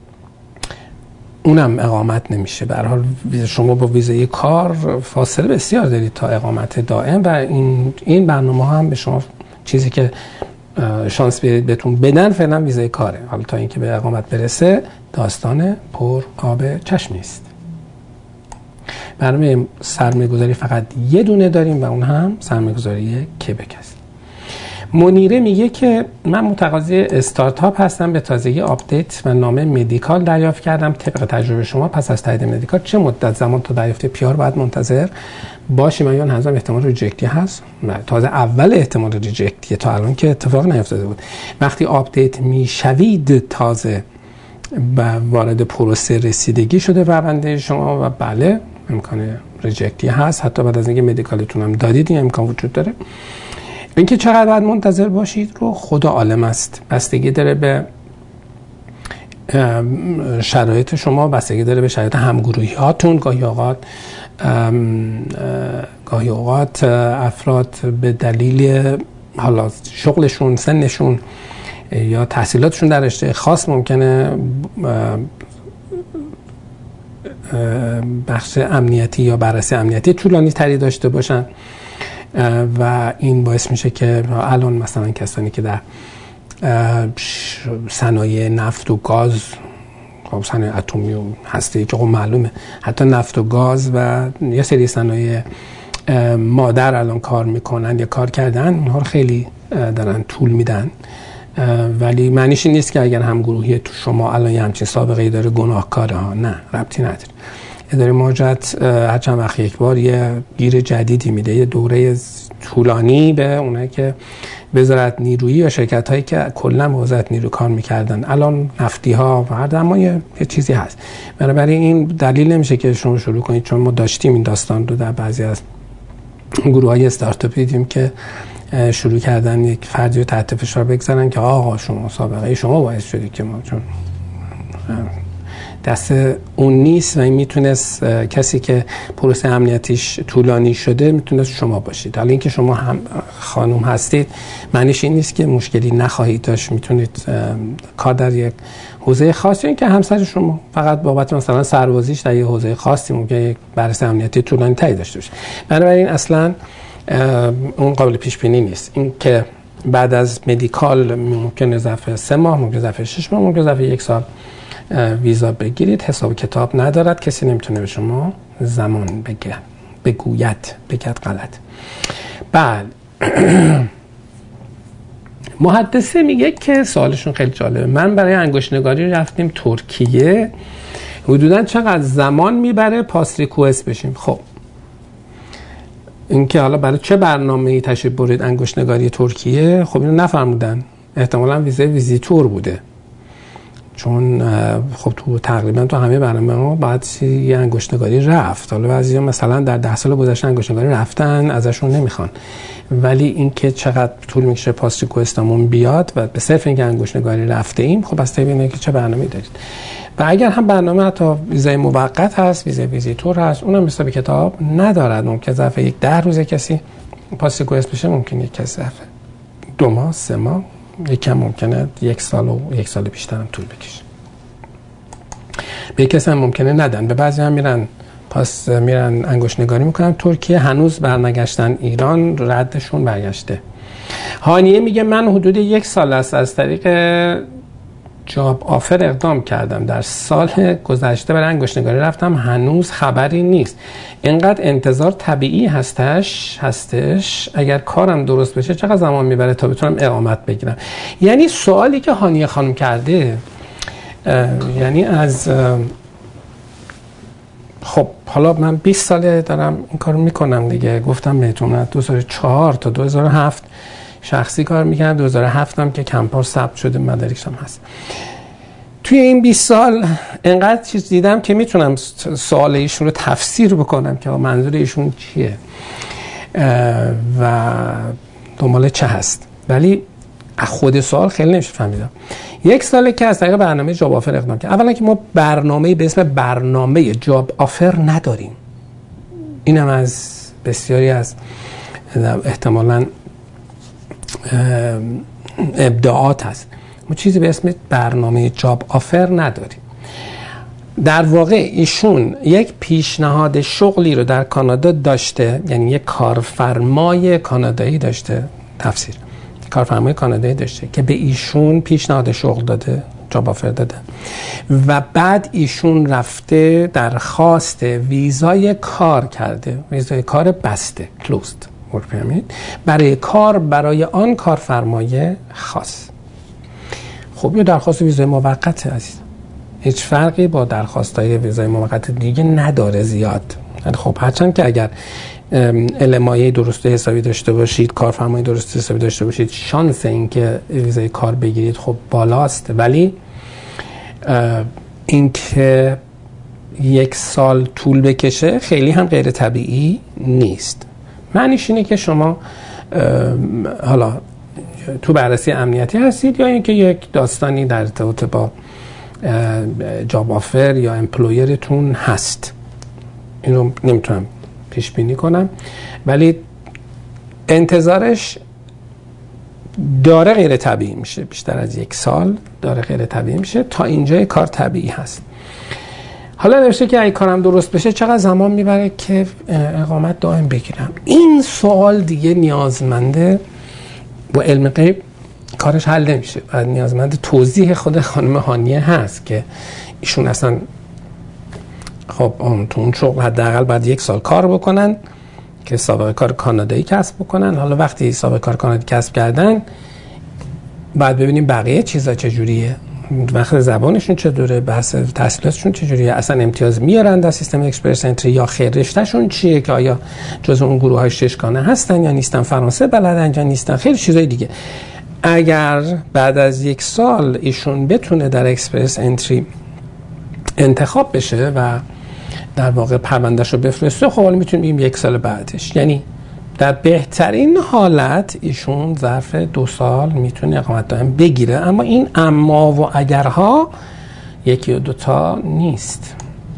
اونم اقامت نمیشه. به هر حال شما با ویزای کار فاصله بسیار دارید تا اقامت دائم و این این برنامه ها هم به شما چیزی که شانس بهتون بدن فعلا ویزای کاره. حالا تا اینکه به اقامت برسه داستان پر آب چشمی است. برنامه سرمایه‌گذاری فقط یه دونه داریم و اون هم سرمایه‌گذاری کبک است. منیره میگه که من متقاضی استارتاپ هستم، به تازگی آپدیت و نامه مدیکال دریافت کردم. طبق تجربه شما پس از تایید مدیکال چه مدت زمان تا دریافت پی آر باید منتظر باشیم؟ آیا هنوز احتمال ریجکتی هست؟ نه، تازه اول احتمال ریجکتیه، تا الان که اتفاق نیفتاده بود. وقتی آپدیت میشوید تازه وارد پروسه رسیدگی شده رونده شما و بله امکان ریجکتی هست، حتی بعد از اینکه مدیکالتون هم دادید این امکان وجود داره. اینکه چقدر باید منتظر باشید رو خدا عالم است، بستگی داره به شرایط شما، بستگی داره به شرایط همگروهی هاتون. گاهی اوقات گاهی اوقات افراد به دلیل حالا شغلشون، سنشون یا تحصیلاتشون در رشته خاص ممکنه بخش امنیتی یا بررسی امنیتی طولانی تری داشته باشن و این باعث میشه که الان مثلا کسانی که در صنایع نفت و گاز، خب صنایع اتمی و هسته‌ای که خب معلومه، حتی نفت و گاز و یه سری صنایع مادر الان کار میکنن یا کار کردن، اینها رو خیلی دارن طول میدن، ولی معنیش این نیست که اگر همگروهی تو شما الان یه همچین سابقه‌ای داره گناهکاره ها، نه، ربطی نداره. اداره مهاجرت هر چند وقت یک بار یه گیر جدیدی میده، یه دوره طولانی به اونایی که وزارت نیرویی یا شرکت هایی که کلا به وزارت نیرو کار میکردن، الان نفتی ها و هر اما یه چیزی هست. بنابراین این دلیل نمیشه که شما شروع کنید، چون ما داشتیم این داستان رو در بعضی از گروه های استارتاپی دیدیم که شروع کردن یک فردی رو تحت فشار بگذارن که آقا شما سابقه شما باعث شدی که ما، چون دست اون نیست و این میتونست کسی که پروسه امنیتیش طولانی شده میتونست شما باشید. حالا اینکه شما هم خانم هستید معنیش این نیست که مشکلی نخواهید داشت، میتونید کار در یک حوزه خاصی، این که همسر شما فقط بابت مثلا سربازیش در یک حوزه خاصی ممکنه یک بررسی امنیتی طولانی تری داشته باشه. بنابراین اصلا اون قابل پیش بینی نیست. این که بعد از مدیکال ممکنه ظرف سه ماه، ممکنه ظرف شش ماه، ممکنه ظرف یک سال ویزا بگیرید، حساب کتاب ندارد، کسی نمیتونه به شما زمان بگه بگوید بگید غلط. بله محدثه میگه که سوالشون خیلی جالبه، من برای انگشت‌نگاری رفتیم ترکیه، حدوداً چقدر زمان میبره پاس ریکوست بشیم؟ خب این که حالا برای چه برنامه‌ای تشریف برید انگشت‌نگاری ترکیه، خب اینو نفرمودن، احتمالاً ویزای ویزیتور بوده، چون خب تو تقریبا تو همه برنامه‌ها باید یه انگشت‌نگاری رفت. حالا بعضیا مثلا در ده سال گذشته انگشت‌نگاری رفتن ازشون نمیخوان، ولی این که چقدر طول میکشه پاس ریکوستمون بیاد و به صرف اینکه انگشت‌نگاری رفته ایم، خب بس ببینید که چه برنامه‌ای دارید. و اگر هم برنامه حتی ویزای موقت هست، ویزای ویزیتور هست، اونم حساب کتاب ندارد، ممکن ظرف یک ده روز کسی پاس ریکوست بشه، ممکن یک کسی ظرف دو ماه، سه ماه، یکم ممکنه یک سال و یک سال بیشتر هم طول بکشه. به کسی هم ممکنه ندن، به بعضی هم میرن پاس میرن انگشت‌نگاری میکنن ترکیه، هنوز برنگشتن ایران، ردشون برگشته. هانیه میگه من حدود یک سال است از طریق جاب آفر اقدام کردم، در سال گذشته برای انگشت‌نگاری رفتم، هنوز خبری نیست. اینقدر انتظار طبیعی هستش هستش اگر کارم درست بشه چقدر زمان میبره تا بتونم اقامت بگیرم؟ یعنی سوالی که هانیه خانم کرده، یعنی از خب حالا من بیست ساله دارم این کارو میکنم دیگه. گفتم بهتون دو هزار و چهار تا دو هزار و هفت شخصی کار میکردم، دو هزار و هفت هم که کمپار ثبت شده، مدارکش هم هست. توی این بیست سال انقدر چیز دیدم که میتونم سوال ایشون رو تفسیر بکنم که منظور ایشون چیه و دنبال چه هست، ولی خود سوال خیلی نمیشه فهمیدم. یک ساله که از طریق برنامه جاب آفر اقدام کرد. اولا که ما برنامه به اسم برنامه جاب آفر نداریم. اینم از بسیاری از احتمالاً ابداعات هست. ما چیزی به اسم برنامه جاب آفر نداریم. در واقع ایشون یک پیشنهاد شغلی رو در کانادا داشته، یعنی یک کارفرمای کانادایی داشته، تفسیر کارفرمای کانادایی داشته که به ایشون پیشنهاد شغل داده، جاب آفر داده، و بعد ایشون رفته درخواست ویزای کار کرده، ویزای کار بسته، کلوزد ورک پرمیت، برای کار برای آن کارفرمای خاص. خب یه درخواست ویزای موقت عزیز، هیچ فرقی با درخواستای ویزای موقت دیگه نداره زیاد. خب هرچند که اگر المایه درست حسابی داشته باشید، کارفرمای درست حسابی داشته باشید، شانس این که ویزای کار بگیرید خب بالاست، ولی این که یک سال طول بکشه خیلی هم غیر طبیعی نیست. معنیش اینه که شما حالا تو بررسی امنیتی هستید یا اینکه یک داستانی در ارتباط با جاب آفر یا امپلویرتون هست. اینو نمیتونم پیش بینی کنم، ولی انتظارش داره غیر طبیعی میشه. بیشتر از یک سال داره غیر طبیعی میشه. تا اینجای کار طبیعی هست. حالا نوشته که اگه کارم درست بشه چقدر زمان میبره که اقامت دائم بگیرم. این سوال دیگه نیازمنده با علم غیب کارش حل نمیشه و نیازمند توضیح خود خانم هانیه هست که ایشون اصلا خب تو اون شغل حداقل بعد یک سال کار بکنن که سابقه کار کانادایی کسب بکنن. حالا وقتی سابقه کار کانادایی کسب کردن بعد ببینیم بقیه چیزا چجوریه، وقت زبانشون چطوره، بحث تحصیلاتشون چجوریه، اصلا امتیاز میارن در سیستم اکسپرس انتری یا خیر، رشتهشون چیه، که آیا جزو اون گروه های ششگانه هستن یا نیستن، فرانسه بلدن یا نیستن، خیلی چیزای دیگه. اگر بعد از یک سال ایشون بتونه در اکسپرس انتری انتخاب بشه و در واقع پروندهشو بفرسته، خب حالا میتونیم بگیم یک سال بعدش، یعنی در بهترین حالت ایشون ظرف دو سال میتونه اقامت دائم بگیره. اما این اما و اگرها یکی و دوتا نیست.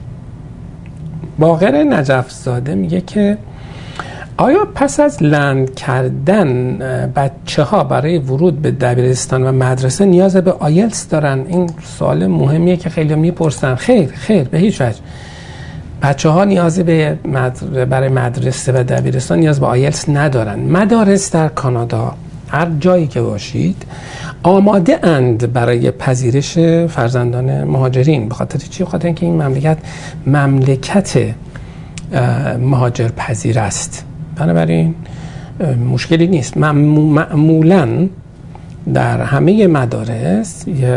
باقر نجف زاده میگه که آیا پس از لند کردن بچه ها برای ورود به دبیرستان و مدرسه نیاز به آیلتس دارن؟ این سوال مهمیه که خیلی میپرسن. خیر خیر به هیچ وجه. بچه ها نیازی به مدر... برای مدرسه و دبیرستان نیاز به آیلتس ندارن. مدارس در کانادا هر جایی که باشید آماده اند برای پذیرش فرزندان مهاجرین. به خاطر چی؟ به خاطر اینکه این مملکت مملکت مهاجر پذیر است. بنابراین مشکلی نیست. معمولاً در همه مدارس یه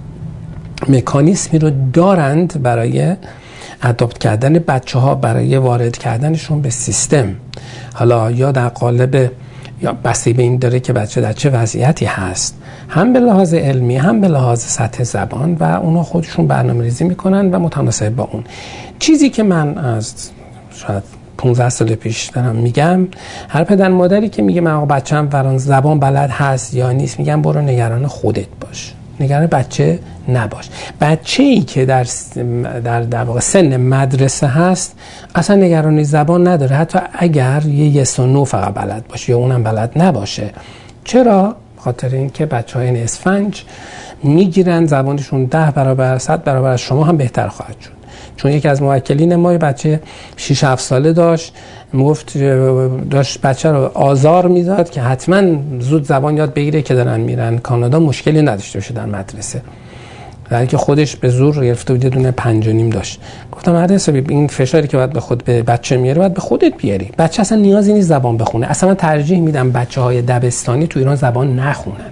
مکانیزمی رو دارند برای اداپت کردن بچه ها، برای وارد کردنشون به سیستم. حالا یا در قالب یا بسته به این داره که بچه در چه وضعیتی هست، هم به لحاظ علمی هم به لحاظ سطح زبان، و اونا خودشون برنامه ریزی میکنن و متناسب با اون. چیزی که من از شاید پانزده سال پیش دارم میگم، هر پدر مادری که میگه من آقا بچه‌م فران زبان بلد هست یا نیست، میگم برو نگران خودت باش، نگران بچه نباش. بچه‌ای که در در در واقع سن مدرسه هست اصلا نگرانی زبان نداره، حتی اگر یه یس و نو فقط بلد باشه یا اونم بلد نباشه. چرا؟ خاطر اینکه بچه‌های اسفنج میگیرن زبانشون ده برابر صد برابر از شما هم بهتر خواهد شد. چون یکی از موکلین ما بچه شش هفت ساله داشت، میگفت داشت بچه رو آزار میداد که حتما زود زبان یاد بگیره که دارن میرن کانادا، مشکلی نداشته باشه در مدرسه، در حالی که خودش به زور گرفته بود، یه دونه پنج و نیم داشت. گفتم هر حسابی این فشاری که باید به خود به بچه میاره باید به خودت بیاری. بچه اصلا نیازی نیست زبان بخونه. اصلا من ترجیح میدم بچهای دبستانی تو ایران زبان نخونن،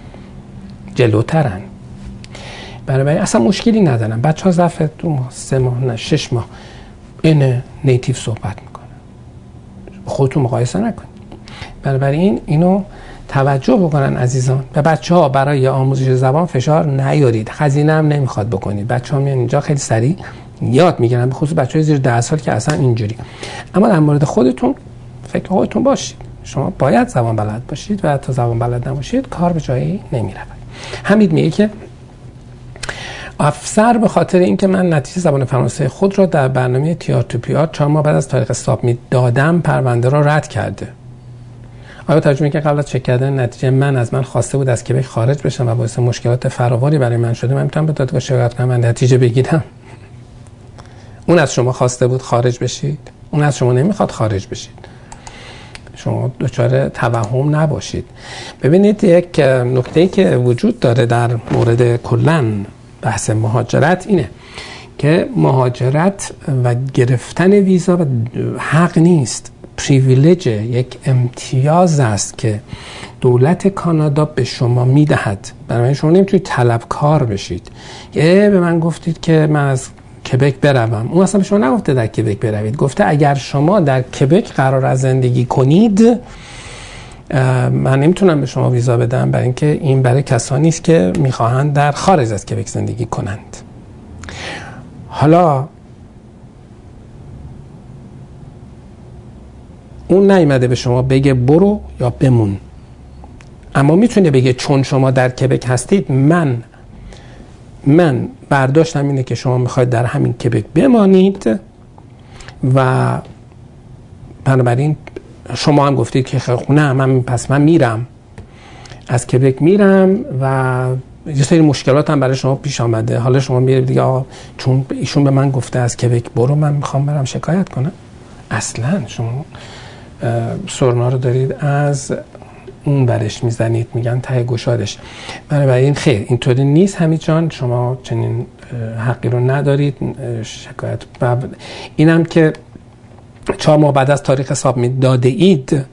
جلوترن. برای اصلا مشکلی ندارن. بچه ها ظرف دو ماه سه ماه نه شش ماه اینه نیتیو صحبت میکنه، خودتون مقایسه نکنید. بنابراین اینو توجه بکنن عزیزان. و بچه ها برای آموزش زبان فشار نیارید، خزینه هم نمیخواد بکنید. بچه ها میان اینجا خیلی سریع یاد میگیرن، به خصوص بچه های زیر ده سال که اصلا اینجوری. اما در مورد خودتون فکر خودتون باشید، شما باید زبان بلد باشید و تا زبان بلد نباشید کار به جایی نمیره. حمید میگه که افسر به خاطر اینکه من نتیجه زبان فرانسه خود را در برنامه تی آر تو پی آر چهار ماه بعد از تاریخ سابمیت دادم، پرونده را رد کرده. آیا ترجمه که قبل از چک کردن نتیجه من از من خواسته بود از کبک خارج بشم و باعث مشکلات فراوانی برای من شده، من میتونم به دادگاه شکایت کنم و نتیجه بگیرم؟ اون از شما خواسته بود خارج بشید، اون از شما نمیخواد خارج بشید. شما دچار توهم نباشید. ببینید یک نکته‌ای که وجود داره در مورد کلاً بحث مهاجرت اینه که مهاجرت و گرفتن ویزا حق نیست، پریویلیج، یک امتیاز است که دولت کانادا به شما میدهد. برای شما نمیتونید طلبکار بشید. یه به من گفتید که من از کبک بروم، اون اصلا به شما نگفته در کبک بروید، گفته اگر شما در کبک قرار از زندگی کنید من نمیتونم به شما ویزا بدم، برای اینکه این برای کسانی است که میخواهند در خارج از کبک زندگی کنند. حالا اون نیامده به شما بگه برو یا بمون، اما میتونه بگه چون شما در کبک هستید من من برداشتم اینه که شما میخواید در همین کبک بمانید و بنابراین شما هم گفتید که نه من پس من میرم از کبک میرم و یه سری مشکلات هم برای شما پیش آمده. حالا شما میرید دیگه آقا چون ایشون به من گفته از کبک برو من میخوام برم شکایت کنم. اصلا شما سرنا رو دارید از اون برش میزنید، میگن ته گشادش. بنابراین خیر اینطوری نیست حمید جان، شما چنین حقی رو ندارید شکایت. و اینم که چهار ماه بعد از تاریخ سابمیت داده اید،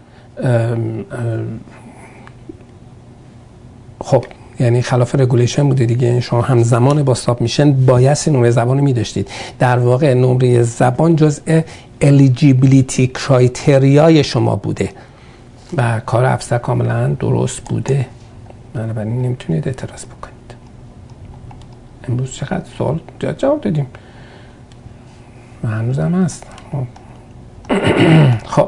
خب یعنی خلاف رگولیشن بوده دیگه. شما همزمان با سابمیشن بایستی نمره زبان می داشتید. در واقع نمره زبان جزء الیجیبیلیتی کرایتریای شما بوده و کار افسر کاملا درست بوده. بنابراین نمیتونید اعتراض بکنید. امروز چقدر سوال جواب دادیم و هنوزم هست. خب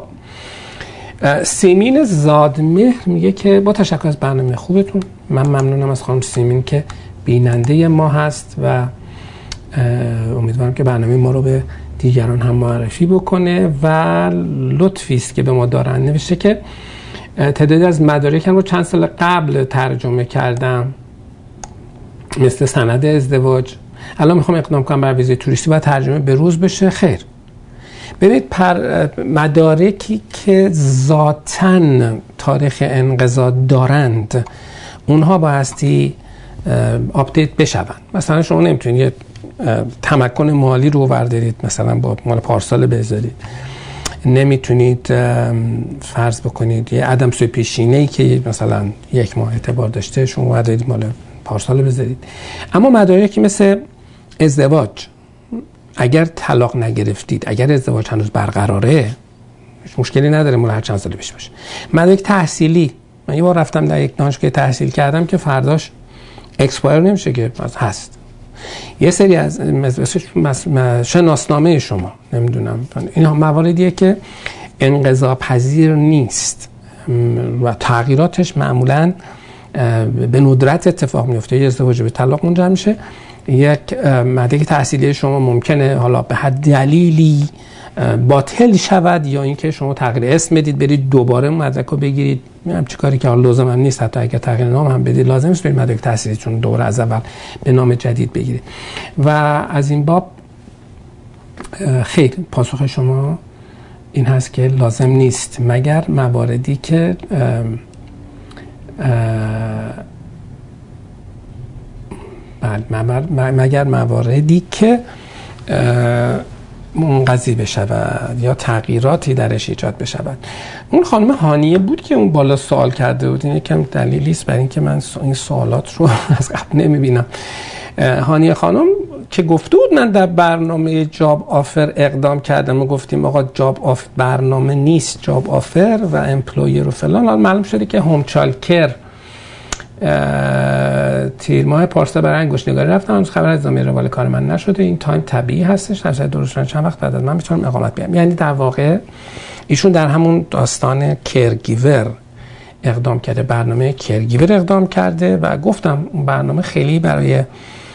سیمین زادمهر میگه که با تشکر از برنامه خوبتون، من ممنونم از خانم سیمین که بیننده ما هست و امیدوارم که برنامه ما رو به دیگران هم معرفی بکنه و لطفی است که به ما دارن. نوشته که تعدادی از مدارکم رو چند سال قبل ترجمه کردم مثل سند ازدواج، الان میخوام اقدام کنم بر ویزای توریستی و ترجمه به روز بشه. خیر ببینید پر مدارکی که ذاتاً تاریخ انقضا دارند اونها بایستی آپدیت بشون. مثلا شما نمیتونید یه تمکن مالی رو وردارید مثلا با مال پارسال بذارید، نمیتونید فرض بکنید یه عدم سوی پیشینه‌ای که مثلا یک ماه اعتبار داشته شما وردارید مال پارسال بذارید. اما مدارکی مثل ازدواج، اگر طلاق نگرفتید، اگر ازدواج هنوز برقراره مشکلی نداره مال هر چند سال پیش باشه. مدارک تحصیلی، من یه بار رفتم در یک دانشگاه تحصیل کردم که فرداش اکسپایر نمیشه که هست. یه سری از شناسنامه شما نمیدونم، اینا مواردیه که انقضا پذیر نیست و تغییراتش معمولاً به ندرت اتفاق میفته. یه ازدواج به طلاق منجر میشه. یک مدرک تحصیلی شما ممکنه حالا به حد دلیلی باطل شود یا اینکه شما تغییر اسم بدید برید دوباره مدرک رو بگیرید. میگم چه کاری که حالا لازم هم نیست، حتی اگر تغییر نام هم بدید لازم نیست برید مدرک تحصیلیتون دوباره از اول به نام جدید بگیرید. و از این باب خیر پاسخ شما این هست که لازم نیست مگر مواردی که مگر مواردی که منقضی بشود یا تغییراتی درش ایجاد بشود. اون خانم هانیه بود که اون بالا سوال کرده بود، این یکم دلیلی است برای اینکه من این سوالات رو از قبل نمیبینم. هانیه خانم که گفته بود من در برنامه جاب آفر اقدام کردم و گفتیم آقا جاب آفر برنامه نیست، جاب آفر و امپلویر و فلان، حالا معلوم شده که هوم چایلد کیر تیر ماه پارسال برای انگشت نگاری رفتم، هنوز خبر از ادامه روال کار من نشده. این تایم طبیعی هستش، در درست چند وقت بعد از من میتونم اقامت بیارم. یعنی در واقع ایشون در همون داستان کیرگیور اقدام کرده، برنامه کیرگیور اقدام کرده و گفتم اون برنامه خیلی برای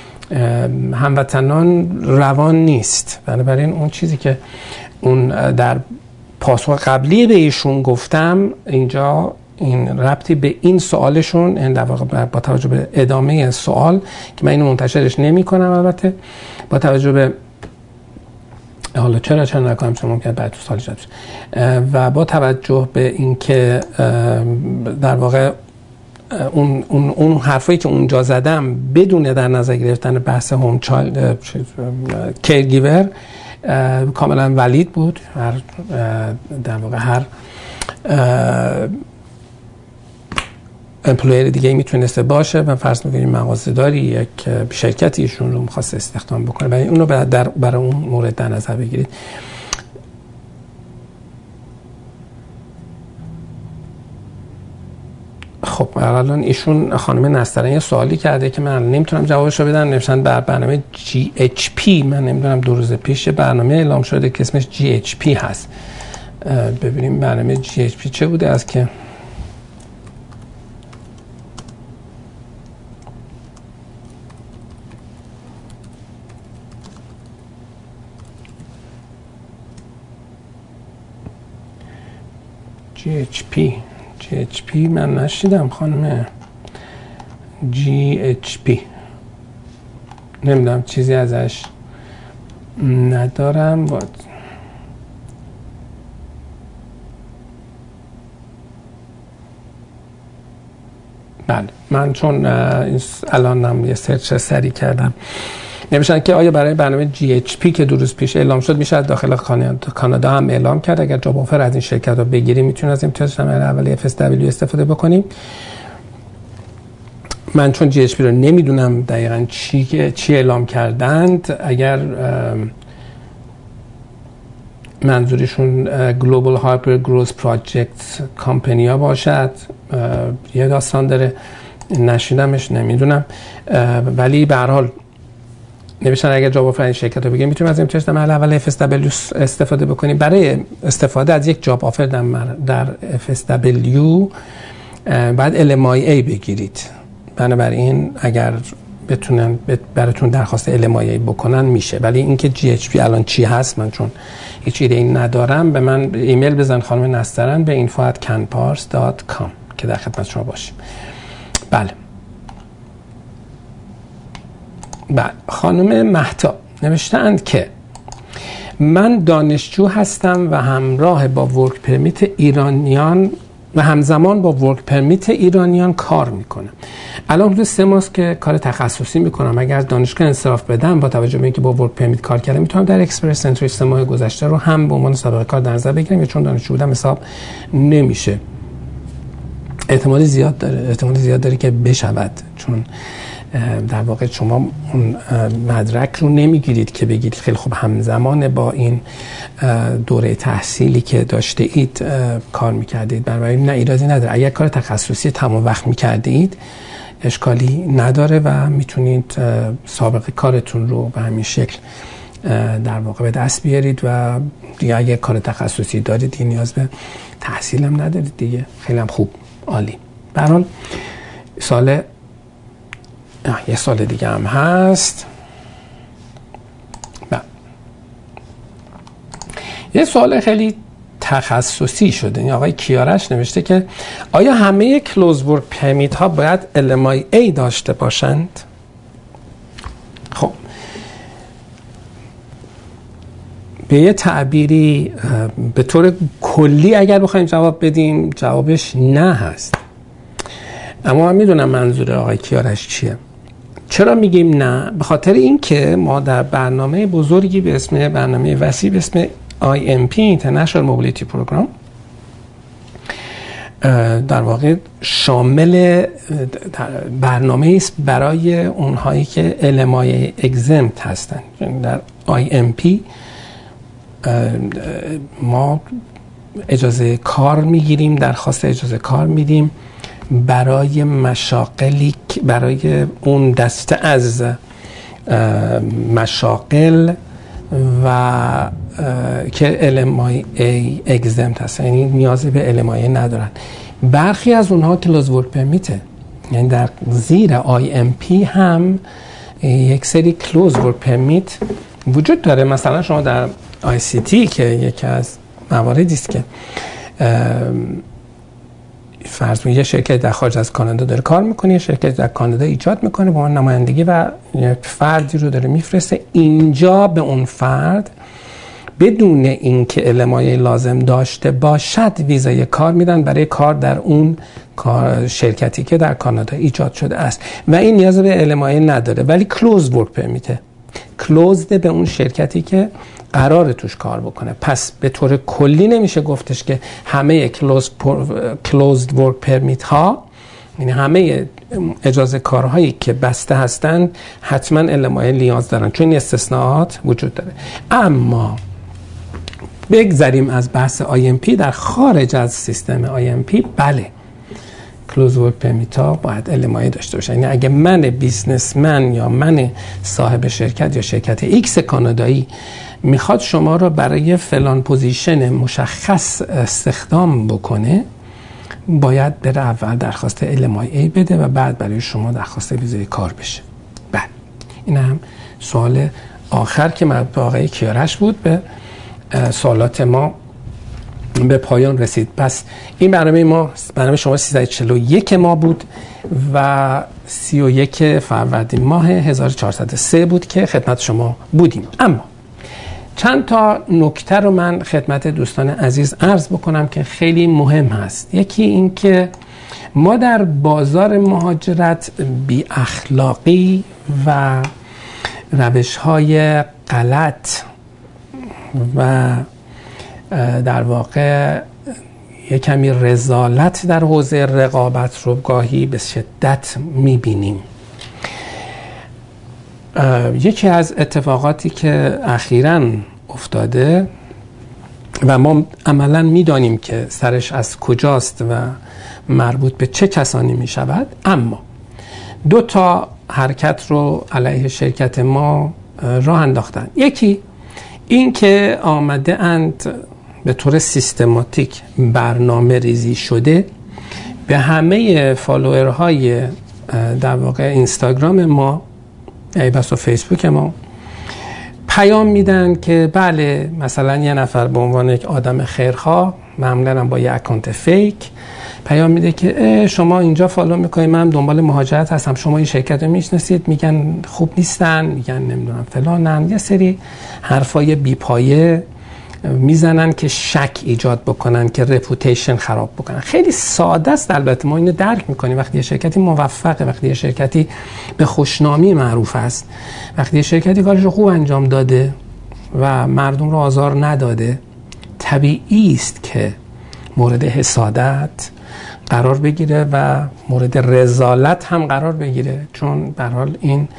هموطنان روان نیست. بنابراین اون چیزی که اون در پاسخ قبلی به ایشون گفتم اینجا این ربطی به این سوالشون، این در واقع با توجه به ادامه سوال که من اینو منتشرش نمی کنم، البته با توجه به حالا چرا چرا نکنم چون ممکنه بعد تو سال جد و با توجه به اینکه در واقع اون اون اون حرفایی که اونجا زدم بدون در نظر گرفتن بحث هوم چایلد کیرگیور کاملا ولید بود. هر در واقع هر امپلویر دیگه میتونسته باشه و فرض می‌کنیم مغازه‌داری یک شرکتی ایشون رو می‌خواست استخدام بکنه، ولی اون رو در برای اون مورد در نظر بگیرید. خب الان ایشون خانم نسترن یه سوالی کرده که من نمیتونم جوابش رو بدم. نوشتن بر برنامه جی اچ پی، من نمیدونم دو روز پیش برنامه اعلام شده که اسمش جی اچ پی هست. ببینیم برنامه جی اچ پی چه بوده از که جی اچ پی جی اچ پی من نشیدم خانم. جی اچ پی نمیدونم، چیزی ازش ندارم. باید بله من چون الانم یه سرچ سری کردم نمیشن که آیا برای برنامه جی اچ پی که دو روز پیش اعلام شد میشه داخل کانادا هم اعلام کرد، اگر جاب آفر از این شرکت رو بگیریم میتونیم از امتیاز شامل اولیه اف اس دبلیو استفاده بکنیم. من چون جی اچ پی رو نمیدونم دقیقاً چی چی اعلام کردند، اگر منظورشون Global Hyper Growth Project کمپنیا باشد یه داستان داره، نشیدمش نمیدونم، ولی به هر حال نوشتن اگر جاب آفر این شرکت رو بگیریم میتونیم از امتیاز شامل اول اف اس دبلیو استفاده بکنیم. برای استفاده از یک جاب آفر در در اف اس دبلیو بعد ال ام آی ای بگیرید. بنابراین اگر بتونن براتون درخواست ال ام آی ای بکنن میشه، ولی اینکه جی اچ پی الان چی هست من چون هیچ ایده ای ندارم. به من ایمیل بزن خانم نسترن به اینفو ات کنپارس دات کام که در خدمت شما باشیم. بله بله خانم مهتاب نوشتند که من دانشجو هستم و همراه با ورک پرمیت ایرانیان و همزمان با ورک پرمیت ایرانیان کار میکنم. الان حدود سه ماست که کار تخصصی میکنم. اگر از دانشگاه انصراف بدم با توجه به اینکه با ورک پرمیت کار کردم میتونم در اکسپرس سنتر سه ماه گذشته رو هم به عنوان سابقه کار در نظر بگیرم، یا چون دانشجو بودم حساب نمیشه. احتمال زیاد داره احتمال زیاد داره که بشود، چون در واقع شما اون مدرک رو نمیگیرید که بگید خیلی خوب همزمان با این دوره تحصیلی که داشته اید کار میکردید. بنابراین نه ایرادی نداره. اگر کار تخصصی تمام وقت میکردید اشکالی نداره و میتونید سابقه کارتون رو به همین شکل در واقع به دست بیارید و دیگه اگر کار تخصصی دارید دیگه نیاز به تحصیل هم ندارید دیگه. خیلی هم خوب، عالی. به هر حال سال یه سال دیگه هم هست. با. یه سوال خیلی تخصصی شده. این آقای کیارش نوشته که آیا همه کلوز ورک پرمیت ها باید ال ام آی ای داشته باشند؟ خب به یه تعبیری به طور کلی اگر بخوایم جواب بدیم جوابش نه هست، اما من میدونم منظور آقای کیارش چیه. چرا میگیم نه؟ به خاطر این که ما در برنامه بزرگی به اسم برنامه وسیع به اسم آی ام پی International Mobility Program در واقع شامل برنامه است برای اونهایی که ال ام آی اگزمت هستن. در آی ام پی ما اجازه کار میگیریم، درخواست اجازه کار میدیم برای مشاغلی، برای اون دسته از مشاغل و که ال ام آی اگزمت هستن، یعنی نیازی به ال ام آی ندارن. برخی از اونها کلوز ورک پرمیته، یعنی در زیر آی ام پی هم یک سری کلوز ورک پرمیت وجود داره. مثلا شما در آی سی تی که یکی از مواردی است که فرض کنید یه شرکت در خارج از کانادا داره کار میکنه، یه شرکت در کانادا ایجاد میکنه با اون نمایندگی و یک فردی رو داره میفرسته اینجا، به اون فرد بدون اینکه ال ام آی لازم داشته باشد ویزای کار میدن برای کار در اون شرکتی که در کانادا ایجاد شده است و این نیاز به ال ام آی نداره، ولی کلوز ورک پرمیته، کلوزد به اون شرکتی که قراره توش کار بکنه. پس به طور کلی نمیشه گفتش که همه کلوز کلوزد ورک پرمیت ها، یعنی همه اجازه کارهایی که بسته هستن حتما ال ام آی نیاز دارن، چون استثناءات وجود داره. اما بگذریم از بحث آی ام پی، در خارج از سیستم آی ام پی بله کلوز ورک پرمیت ها باید ال ام آی داشته باشه. یعنی اگه من بیزنسمن یا من صاحب شرکت یا شرکت ایکس کانادایی میخواد شما رو برای فلان پوزیشن مشخص استخدام بکنه، باید بره اول درخواست ال ام آی بده و بعد برای شما درخواست ویزای کار بشه. بله، این هم سوال آخر که مربوط به آقای کیارش بود. به سوالات ما به پایان رسید. پس این برنامه ما، برنامه شما سیصد و چهل و یک ما بود و سی و یک فروردین ماه هزار و چهارصد و سه بود که خدمت شما بودیم. اما چند تا نکته رو من خدمت دوستان عزیز عرض بکنم که خیلی مهم هست. یکی این که ما در بازار مهاجرت بی اخلاقی و روش‌های غلط و در واقع یک کمی رذالت در حوزه رقابت رو گاهی به شدت می‌بینیم. یکی از اتفاقاتی که اخیراً افتاده و ما عملاً می‌دانیم که سرش از کجاست و مربوط به چه کسانی می‌شود، اما دو تا حرکت رو علیه شرکت ما راه انداختن. یکی این که آمده اند به طور سیستماتیک برنامه ریزی شده به همه فالوورهای در واقع اینستاگرام ما ای بس و فیسبوک ما پیام میدن که بله مثلا یه نفر به عنوان یک آدم خیرخواه، معمولا با یه اکانت فیک، پیام میده که شما اینجا فالو میکنید، من دنبال مهاجرت هستم، شما این شرکت رو میشناسید؟ میگن خوب نیستن، میگن نمیدونم فلانن، یه سری حرفای بیپایه میزنن که شک ایجاد بکنن، که رپوتیشن خراب بکنن. خیلی ساده است، البته ما اینو درک میکنیم. وقتی یه شرکتی موفقه، وقتی یه شرکتی به خوشنامی معروف است، وقتی یه شرکتی کارش رو خوب انجام داده و مردم رو آزار نداده، طبیعی است که مورد حسادت قرار بگیره و مورد رذالت هم قرار بگیره، چون به هر حال این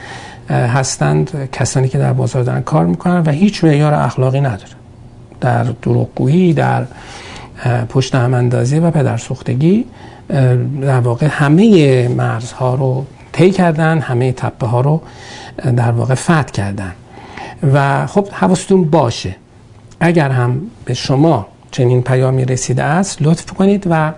هستند کسانی که در بازار دارن کار میکنن و هیچ معیار اخلاقی نداره، در دروغگویی، در پشت هم اندازی و پدرسوختگی در واقع همه مرزها رو طی کردن، همه تپه ها رو در واقع فتح کردن. و خب حواستون باشه اگر هم به شما چنین پیامی رسیده است، لطف کنید و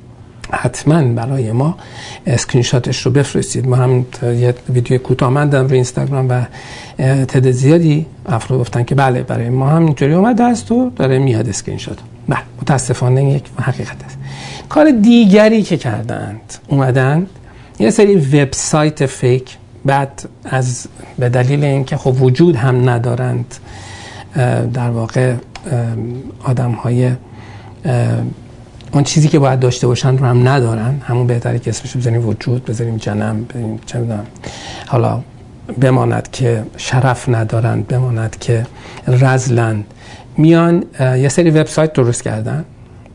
حتما برای ما اسکرین شاتش رو بفرستید. ما هم یه ویدیو کوتاه من دادم روی اینستاگرام و تعداد زیادی افراد گفتن که بله برای ما هم اینطوری اومده است و داره میاد اسکرین شات. بله متاسفانه یک حقیقت است. کار دیگری که کردند، اومدن یه سری وبسایت فیک، بعد از به دلیل اینکه خب وجود هم ندارند در واقع آدم‌های اون چیزی که باید داشته باشن رو هم ندارن، همون بهتره که اسمش بزنیم وجود، بذاریم جنم، بذاریم چه میدونم، حالا بماند که شرف ندارند، بماند که رذلند، میان یه سری وبسایت درست کردن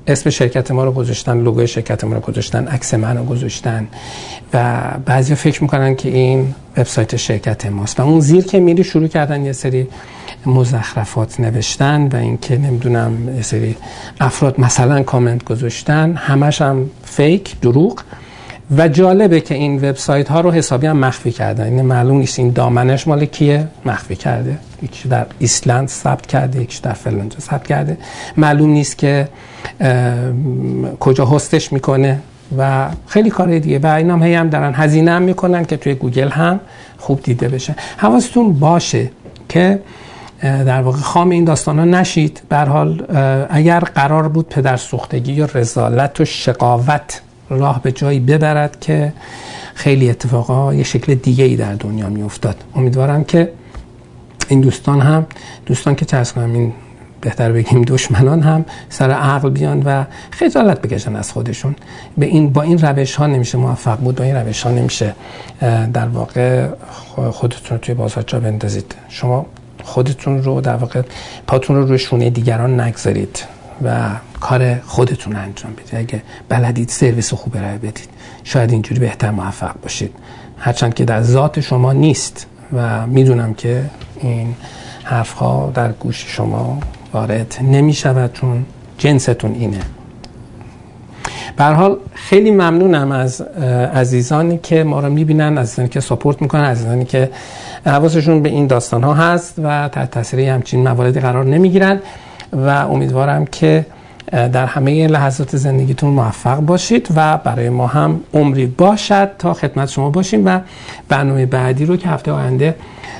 اسم شرکت ما رو گذاشتن، لوگوی شرکت ما رو گذاشتن، عکس من رو گذاشتن و بعضیا فکر میکنن که این وبسایت شرکت ماست و اون زیر که میری شروع کردن یه سری مزخرفات نوشتن و اینکه نمیدونم یه سری افراد مثلا کامنت گذاشتن، همش هم فیک، دروغ. و جالبه که این وبسایت ها رو حسابی هم مخفی کردن. این معلوم نیست این دامنش مال کیه، مخفی کرده. یکی در ایسلند ثبت کرده، یکی در فنلاند ثبت کرده. معلوم نیست که کجا هستش میکنه و خیلی کار دیگه. و اینا هم هی هم دارن هزینه هم میکنن که توی گوگل هم خوب دیده بشه. حواستون باشه که در واقع خام این داستانا نشید. به هر حال اگر قرار بود پدر سوختگی یا رذالت و شقاوت راه به جایی ببرد که خیلی اتفاقا یه شکل دیگه ای در دنیا می افتاد. امیدوارم که این دوستان هم دوستان که چرس کنم این بهتر بگیم دشمنان هم سر عقل بیان و خجالت بکشن از خودشون. به این با این روش ها نمیشه موفق بود، با این روش ها نمیشه در واقع خودتون رو توی بازار جا بندازید. شما خودتون رو در واقع پاتون رو روی شونه دیگران نگذارید و کار خودتون انجام بدید. اگه بلدید سرویس خوب ارائه بدید، شاید اینجوری بهتر موفق باشید، هرچند که در ذات شما نیست و میدونم که این حرفها در گوش شما وارد نمیشود چون جنستون اینه. به هر حال خیلی ممنونم از عزیزانی که ما رو میبینن، عزیزانی که ساپورت میکنن، عزیزانی که حواسشون به این داستان ها هست و تحت تاثیر همچین مواردی قرار نمیگیرن و امیدوارم که در همه لحظات زندگیتون موفق باشید و برای ما هم عمری باشد تا خدمت شما باشیم و برنامه بعدی رو که هفته آینده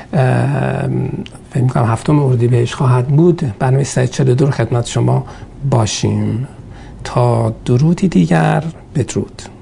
فکر می‌کنم هفتم اردیبهشت خواهد بود، برنامه صد و چهل و دو رو خدمت شما باشیم. تا درودی دیگر، بدرود.